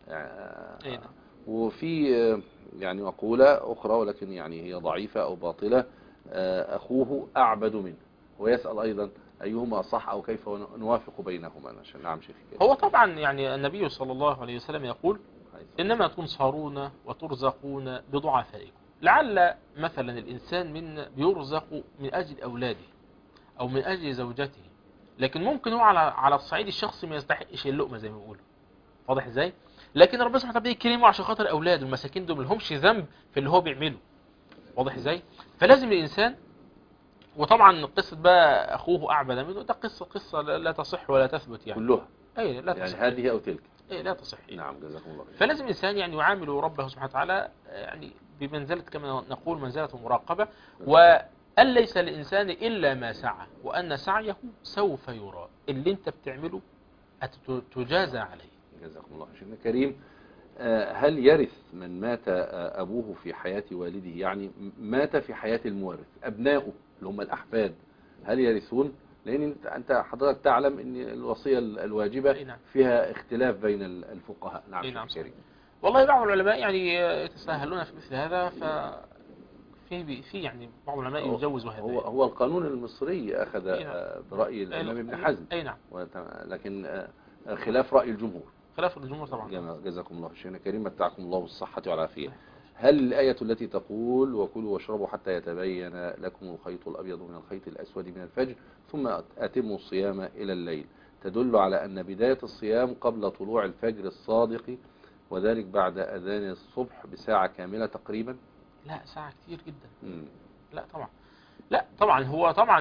وفي يعني مقولة أخرى ولكن يعني هي ضعيفة أو باطلة: أخوه أعبد منه. ويسأل أيضا أيهما صح أو كيف نوافق بينهما. نعم شيخ. هو طبعا يعني النبي صلى الله عليه وسلم يقول: إنما تنصرون وترزقون بضعفائكم. لعل مثلا الإنسان بيرزق من أجل أولاده أو من أجل زوجته، لكن ممكن هو على الصعيد الشخصي ما يستحقش اللقمة زي ما بيقولوا. واضح إزاي؟ لكن ربنا سبحانه وتعالى بيكرمه عشان خاطر أولاده المساكين دول ملهمش ذنب في اللي هو بيعمله. واضح إزاي؟ فلازم الإنسان، وطبعا قصة بقى أخوه أعبد منه ده قصة لا تصح ولا تثبت يعني كلها. لا تصح. يعني هذه أو تلك. لا تصح. نعم جزاكم الله خير. فلازم الإنسان يعني يعامل ربه سبحانه وتعالى يعني بمنزلة كما نقول منزلة مراقبة، وأن ليس للإنسان إلا ما سعى، وأن سعيه سوف يرى. اللي أنت بتعمله تجازى عليه. جزاكم الله خير. شيخنا كريم، هل يرث من مات أبوه في حياة والده؟ يعني مات في حياة المورث، أبنائه اللي هم الأحفاد هل يرثون؟ لأن أنت حضرتك تعلم أن الوصية الواجبة فيها اختلاف بين الفقهاء. نعم. نعم كريم. والله بعض العلماء يعني يتساهلون في مثل هذا، في يعني بعض العلماء يجوز هذا. هو القانون المصري أخذ برأي الإمام ابن حزم. نعم. لكن خلاف رأي الجمهور. خلاف الجمهور طبعا. جزاكم الله خيرا كريم، متعكم الله بالصحة والعافية. هل الآية التي تقول: وكلوا واشربوا حتى يتبين لكم الخيط الأبيض من الخيط الأسود من الفجر ثم أتموا الصيام إلى الليل، تدل على أن بداية الصيام قبل طلوع الفجر الصادق، وذلك بعد أذان الصبح بساعة كاملة تقريبا؟ لا، ساعة كتير جدا. لا طبعا هو طبعا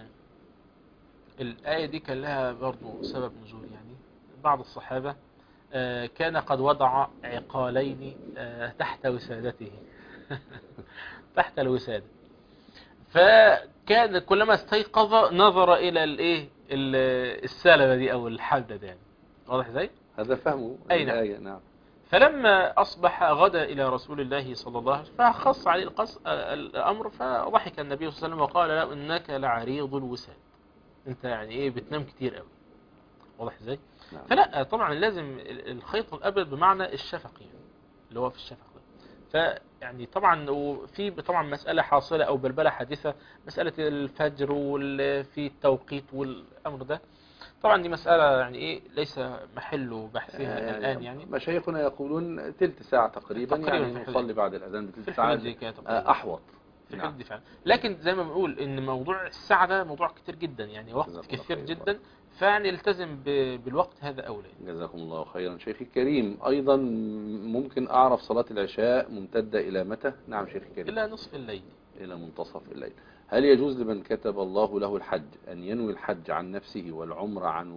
الآية دي كان لها برضو سبب نزول. يعني بعض الصحابة كان قد وضع عقالين تحت وسادته، تحت الوسادة. فكان كلما استيقظ نظر إلى الايه السلبة دي أو الحبة دي يعني. واضح ازاي؟ هذا فهمه أي نعم. الآية. نعم. فلما أصبح غدا إلى رسول الله صلى الله عليه وسلم فخص عليه الأمر، فضحك النبي صلى الله عليه وسلم وقال له إنك لعريض الوساد، أنت يعني إيه بتنام كتير قوي. واضح ازاي؟ نعم. فلا طبعا لازم الخيط الأبيض بمعنى الشفق يعني اللي هو في الشفق ده. فيعني طبعا وفي طبعا مسألة حاصلة أو بلبلة حادثة، مسألة الفجر في التوقيت والأمر ده طبعا دي مسألة يعني إيه ليس محل بحثها الآن يعني. مشايخنا يقولون تلت ساعة تقريبا يعني في نصلي بعد الأذان بتلت في ساعة الحدود دي كده أحوط. في نعم. الحدود دي فعلا. لكن زي ما بنقول إن موضوع الساعة ده موضوع كتير جدا يعني وقت جزاكم الله كثير خير. جدا، فيعني التزم بالوقت هذا أولى. جزاكم الله خيرا. شيخي الكريم أيضا ممكن أعرف صلاة العشاء ممتدة إلى متى؟ نعم شيخي الكريم. إلى نصف الليل. إلى منتصف الليل. هل يجوز لمن كتب الله له الحج أن ينوي الحج عن نفسه والعمرة عن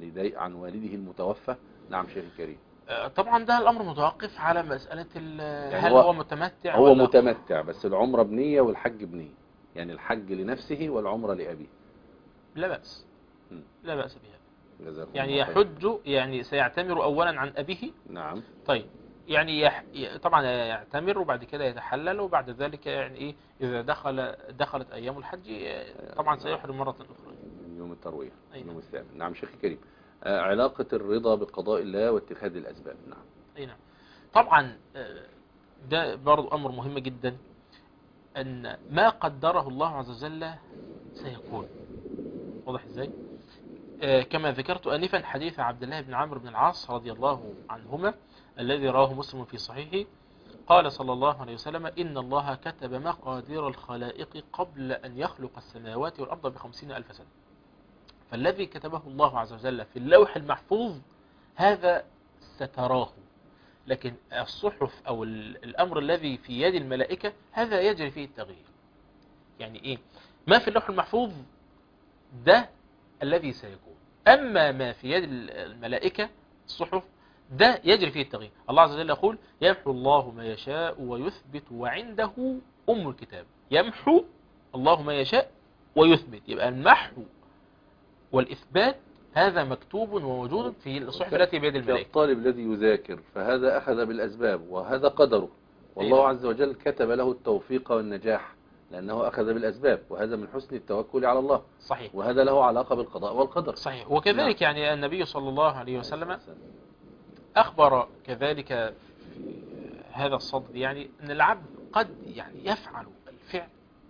والده المتوفى؟ نعم شيخي الكريم. طبعا ده الأمر متوقف على مسألة يعني هل هو متمتع هو ولا متمتع بس العمرة بنية والحج بنية، يعني الحج لنفسه والعمرة لأبيه. لا بأس. لا بأس بها. يعني يحج يعني سيعتمر أولا عن أبيه. نعم. طيب يعني طبعا يعتمر وبعد كده يتحلل، وبعد ذلك يعني إيه إذا دخلت أيام الحج طبعا سيحرم مرة أخرى من يوم التروية. يوم الثامن. نعم شيخي الكريم. علاقة الرضا بقضاء الله واتخاذ الأسباب. نعم. أي نعم. طبعا ده برضو أمر مهم جدا، أن ما قدره الله عز وجل سيكون. واضح إزاي؟ كما ذكرت آنفا حديث عبد الله بن عمرو بن العاص رضي الله عنهما الذي رواه مسلم في صحيحه، قال صلى الله عليه وسلم إن الله كتب مقادير الخلائق قبل أن يخلق السماوات والأرض ب50,000 سنة. فالذي كتبه الله عز وجل في اللوح المحفوظ هذا ستراه، لكن الصحف أو الأمر الذي في يد الملائكة هذا يجري فيه التغيير. يعني إيه؟ ما في اللوح المحفوظ ده الذي سيكون، أما ما في يد الملائكة الصحف ده يجري فيه التغيير. الله عز وجل يقول يمحو الله ما يشاء ويثبت وعنده أم الكتاب. يمحو الله ما يشاء ويثبت، يبقى المحو والإثبات هذا مكتوب وموجود في الصحف التي بيد الملائكة. الطالب الذي يذاكر فهذا أخذ بالأسباب وهذا قدره، والله عز وجل كتب له التوفيق والنجاح لأنه أخذ بالأسباب، وهذا من حسن التوكل على الله. صحيح. وهذا له علاقة بالقضاء والقدر. صحيح. وكذلك نعم. يعني النبي صلى الله عليه وسلم أخبر كذلك في هذا الصدد يعني أن العبد قد يعني يفعل الفعل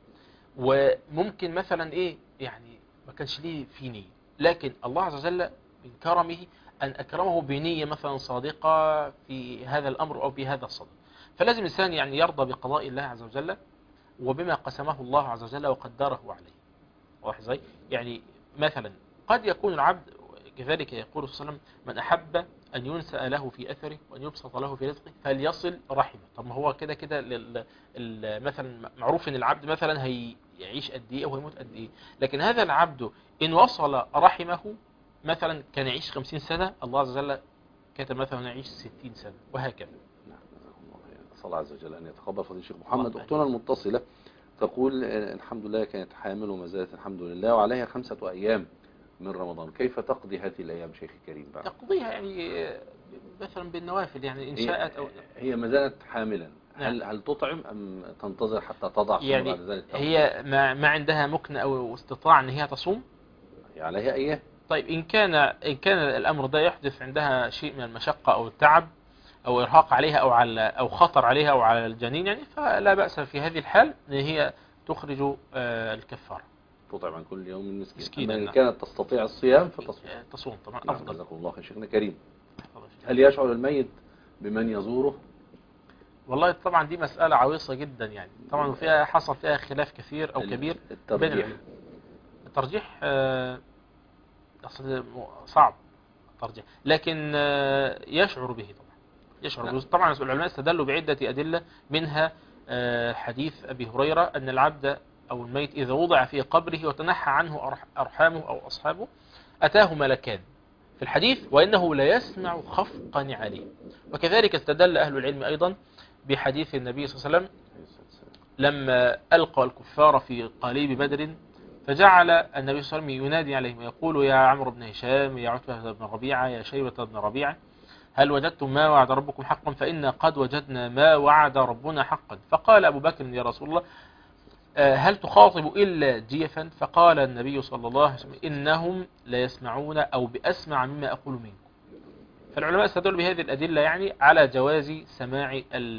وممكن مثلا إيه يعني ما كانش ليه في نية، لكن الله عز وجل من كرمه أن أكرمه بنية مثلا صادقة في هذا الأمر أو في هذا الصدد. فلازم الإنسان يعني يرضى بقضاء الله عز وجل وبما قسمه الله عز وجل وقدره عليه. واضح ازاي؟ يعني مثلا قد يكون العبد كذلك يقول صلى الله عليه وسلم من أحب أن ينسأ له في أثره وأن يبسط له في رزقه فليصل رحمه. طب ما هو كده كده مثلا معروف أن العبد مثلا هيعيش قد إيه أو هيموت قد إيه، لكن هذا العبد إن وصل رحمه مثلا كان يعيش 50 سنة، الله عز وجل كتب مثلا يعيش 60 سنة وهكذا. أسأل الله عز وجل أن يتقبل فضيلة الشيخ محمد. أختنا المتصلة تقول الحمد لله كانت حامل وما زالت الحمد لله وعليها 5 أيام من رمضان، كيف تقضي هذه الأيام شيخ الكريم بقى؟ تقضيها يعني مثلا بالنوافل يعني إن شاءت أو هي ما زالت حاملا. نعم. هل تطعم أم تنتظر حتى تضع يعني بعد ذلك؟ هي ما عندها مكن أو استطاع أن هي تصوم؟ عليها أيام. طيب إن كان الأمر ده يحدث عندها شيء من المشقة أو التعب أو إرهاق عليها أو خطر عليها أو على الجنين يعني، فلا بأس في هذه الحال أن هي تخرج الكفارة، تطعم عن كل يوم مسكين. أما إن كانت تستطيع الصيام تصوم طبعا أفضل. جزاكم الله خير. شيخنا كريم، هل يشعر الميت بمن يزوره؟ والله طبعا دي مسألة عويصة جدا يعني، طبعا حصل فيها خلاف كثير أو كبير بين العلماء. الترجيح صعب الترجيح، لكن يشعر به طبعا، يشعر به. طبعا العلماء استدلوا بعدة أدلة، منها حديث أبي هريرة أن العبد أو الميت إذا وضع في قبره وتنحى عنه أرحامه أو أصحابه أتاه ملكان في الحديث وإنه لا يسمع خفق نعالهم. وكذلك استدل أهل العلم أيضا بحديث النبي صلى الله عليه وسلم لما ألقى الكفار في قليب بدر، فجعل النبي صلى الله عليه وسلم ينادي عليهم ويقول: يا عمرو بن هشام، يا عتبة بن ربيعة، يا شيبة بن ربيعة، هل وجدتم ما وعد ربكم حقا؟ فإنا قد وجدنا ما وعد ربنا حقا. فقال أبو بكر: يا رسول الله، هل تخاطب إلا جيفا؟ فقال النبي صلى الله عليه وسلم: إنهم لا يسمعون أو بأسمع مما أقول منكم. فالعلماء استدلوا بهذه الأدلة يعني على جواز سماع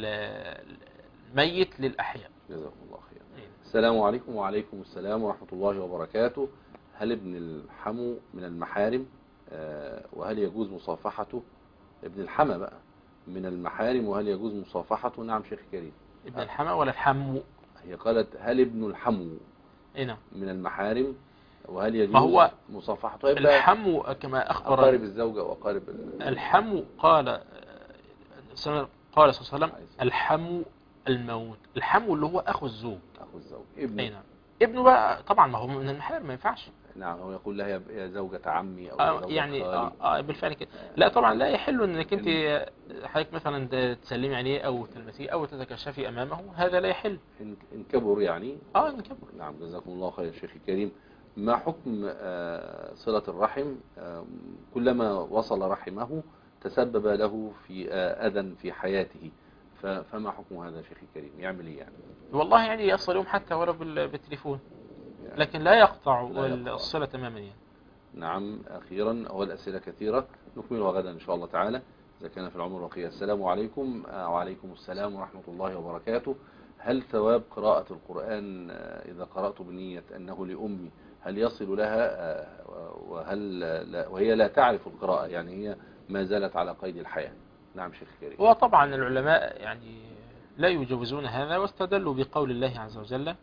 الميت للأحياء. جزاكم الله خير. السلام عليكم. وعليكم السلام ورحمة الله وبركاته. هل ابن الحمو من المحارم؟ وهل يجوز مصافحته؟ ابن الحمى بقى من المحارم، وهل يجوز مصافحته؟ نعم شيخ كريم. ابن الحمى ولا الحمو؟ هي قالت هل ابن الحمو نعم من المحارم، وهل يجوز ما هو مصافحته؟ الحمو كما أخبر أقارب الزوجة وأقارب الحمو. قال صلى الله عليه وسلم: الحمو الموت. الحمو اللي هو أخو الزوج. أخو الزوج ابنه. نعم ابنه بقى طبعا ما هو من المحارم، ما ينفعش. نعم هو يقول لها يا زوجة عمي أو زوجة يعني خالي. بالفعل كده. لا طبعا لا يحل انك انت حضرتك مثلا تسلمي عليه او تلمسيه او تتكشفي امامه، هذا لا يحل. إن كبر يعني. إن كبر. نعم جزاكم الله خير شيخ الكريم. ما حكم صلة الرحم كلما وصل رحمه تسبب له في أذى في حياته، فما حكم هذا شيخ الكريم؟ يعمل ايه يعني؟ والله يعني يصل يوم حتى ولو بالتليفون يعني، لكن لا يقطع الصلة تماما يعني. نعم. أخيرا أول أسئلة كثيرة نكملها غدا إن شاء الله تعالى إذا كان في العمر بقية. السلام عليكم. وعليكم السلام ورحمة الله وبركاته. هل ثواب قراءة القرآن إذا قرأت بنية أنه لأمي هل يصل لها وهي لا تعرف القراءة، يعني هي ما زالت على قيد الحياة؟ نعم شيخ كريم. وطبعا العلماء يعني لا يجوزون هذا، واستدلوا بقول الله عز وجل: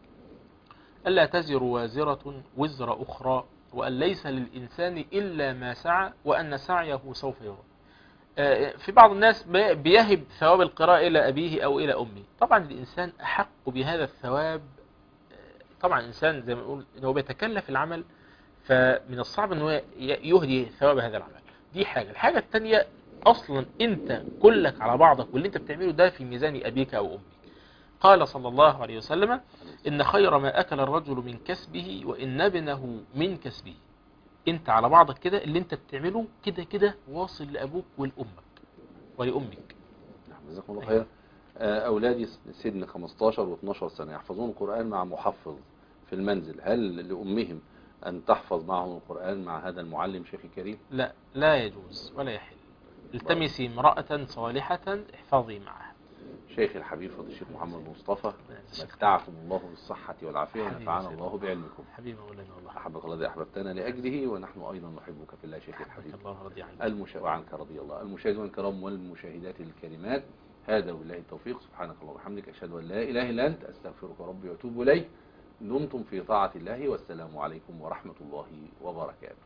ألا تزر وازرة وزر أخرى، وأن ليس للإنسان إلا ما سعى، وأن سعيه سوف يرى. في بعض الناس بيهب ثواب القراءة إلى أبيه أو إلى أمه. طبعا الإنسان أحق بهذا الثواب. طبعا الإنسان زي ما نقول إنه بيتكلف العمل، فمن الصعب أنه يهدي ثواب هذا العمل. دي حاجة. الحاجة الثانية، أصلا أنت كلك على بعضك واللي أنت بتعمله ده في ميزان أبيك أو أمك. قال صلى الله عليه وسلم: إن خير ما أكل الرجل من كسبه وإن ابنه من كسبه. أنت على بعضك كده اللي أنت بتعمله كده كده واصل لأبوك ولأمك ولأمك. نعم جزاكم الله خير. أولادي سن 15 و12 سنة يحفظون القرآن مع محفظ في المنزل، هل لأمهم أن تحفظ معهم القرآن مع هذا المعلم شيخ الكريم؟ لا يجوز ولا يحل. التمسي امرأة صالحة احفظي معها. شيخ الحبيب فضل الشيخ محمد مصطفى، متعكم الله بالصحة والعافية ونفعنا الله بعلمكم. حبيبي مولانا والله. أحبك الذي أحببتنا لأجله ونحن أيضا نحبك في الله شيخ الحبيب. الله رضي عنك. وعنك رضي الله. المشاهدون الكرام والمشاهدات الكريمات، هذا وبالله التوفيق. سبحانك اللهم وبحمدك، أشهد أن لا إله إلا أنت، أستغفرك ربي وأتوب إليك. دمتم في طاعة الله، والسلام عليكم ورحمة الله وبركاته.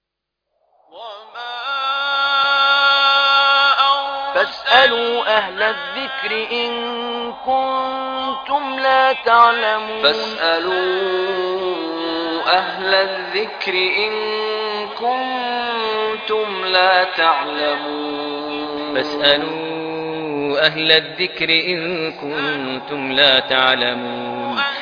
فاسألوا أهل الذكر إن كنتم لا تعلمون. فاسألوا أهل الذكر إن كنتم لا تعلمون. فاسألوا أهل الذكر إن كنتم لا تعلمون.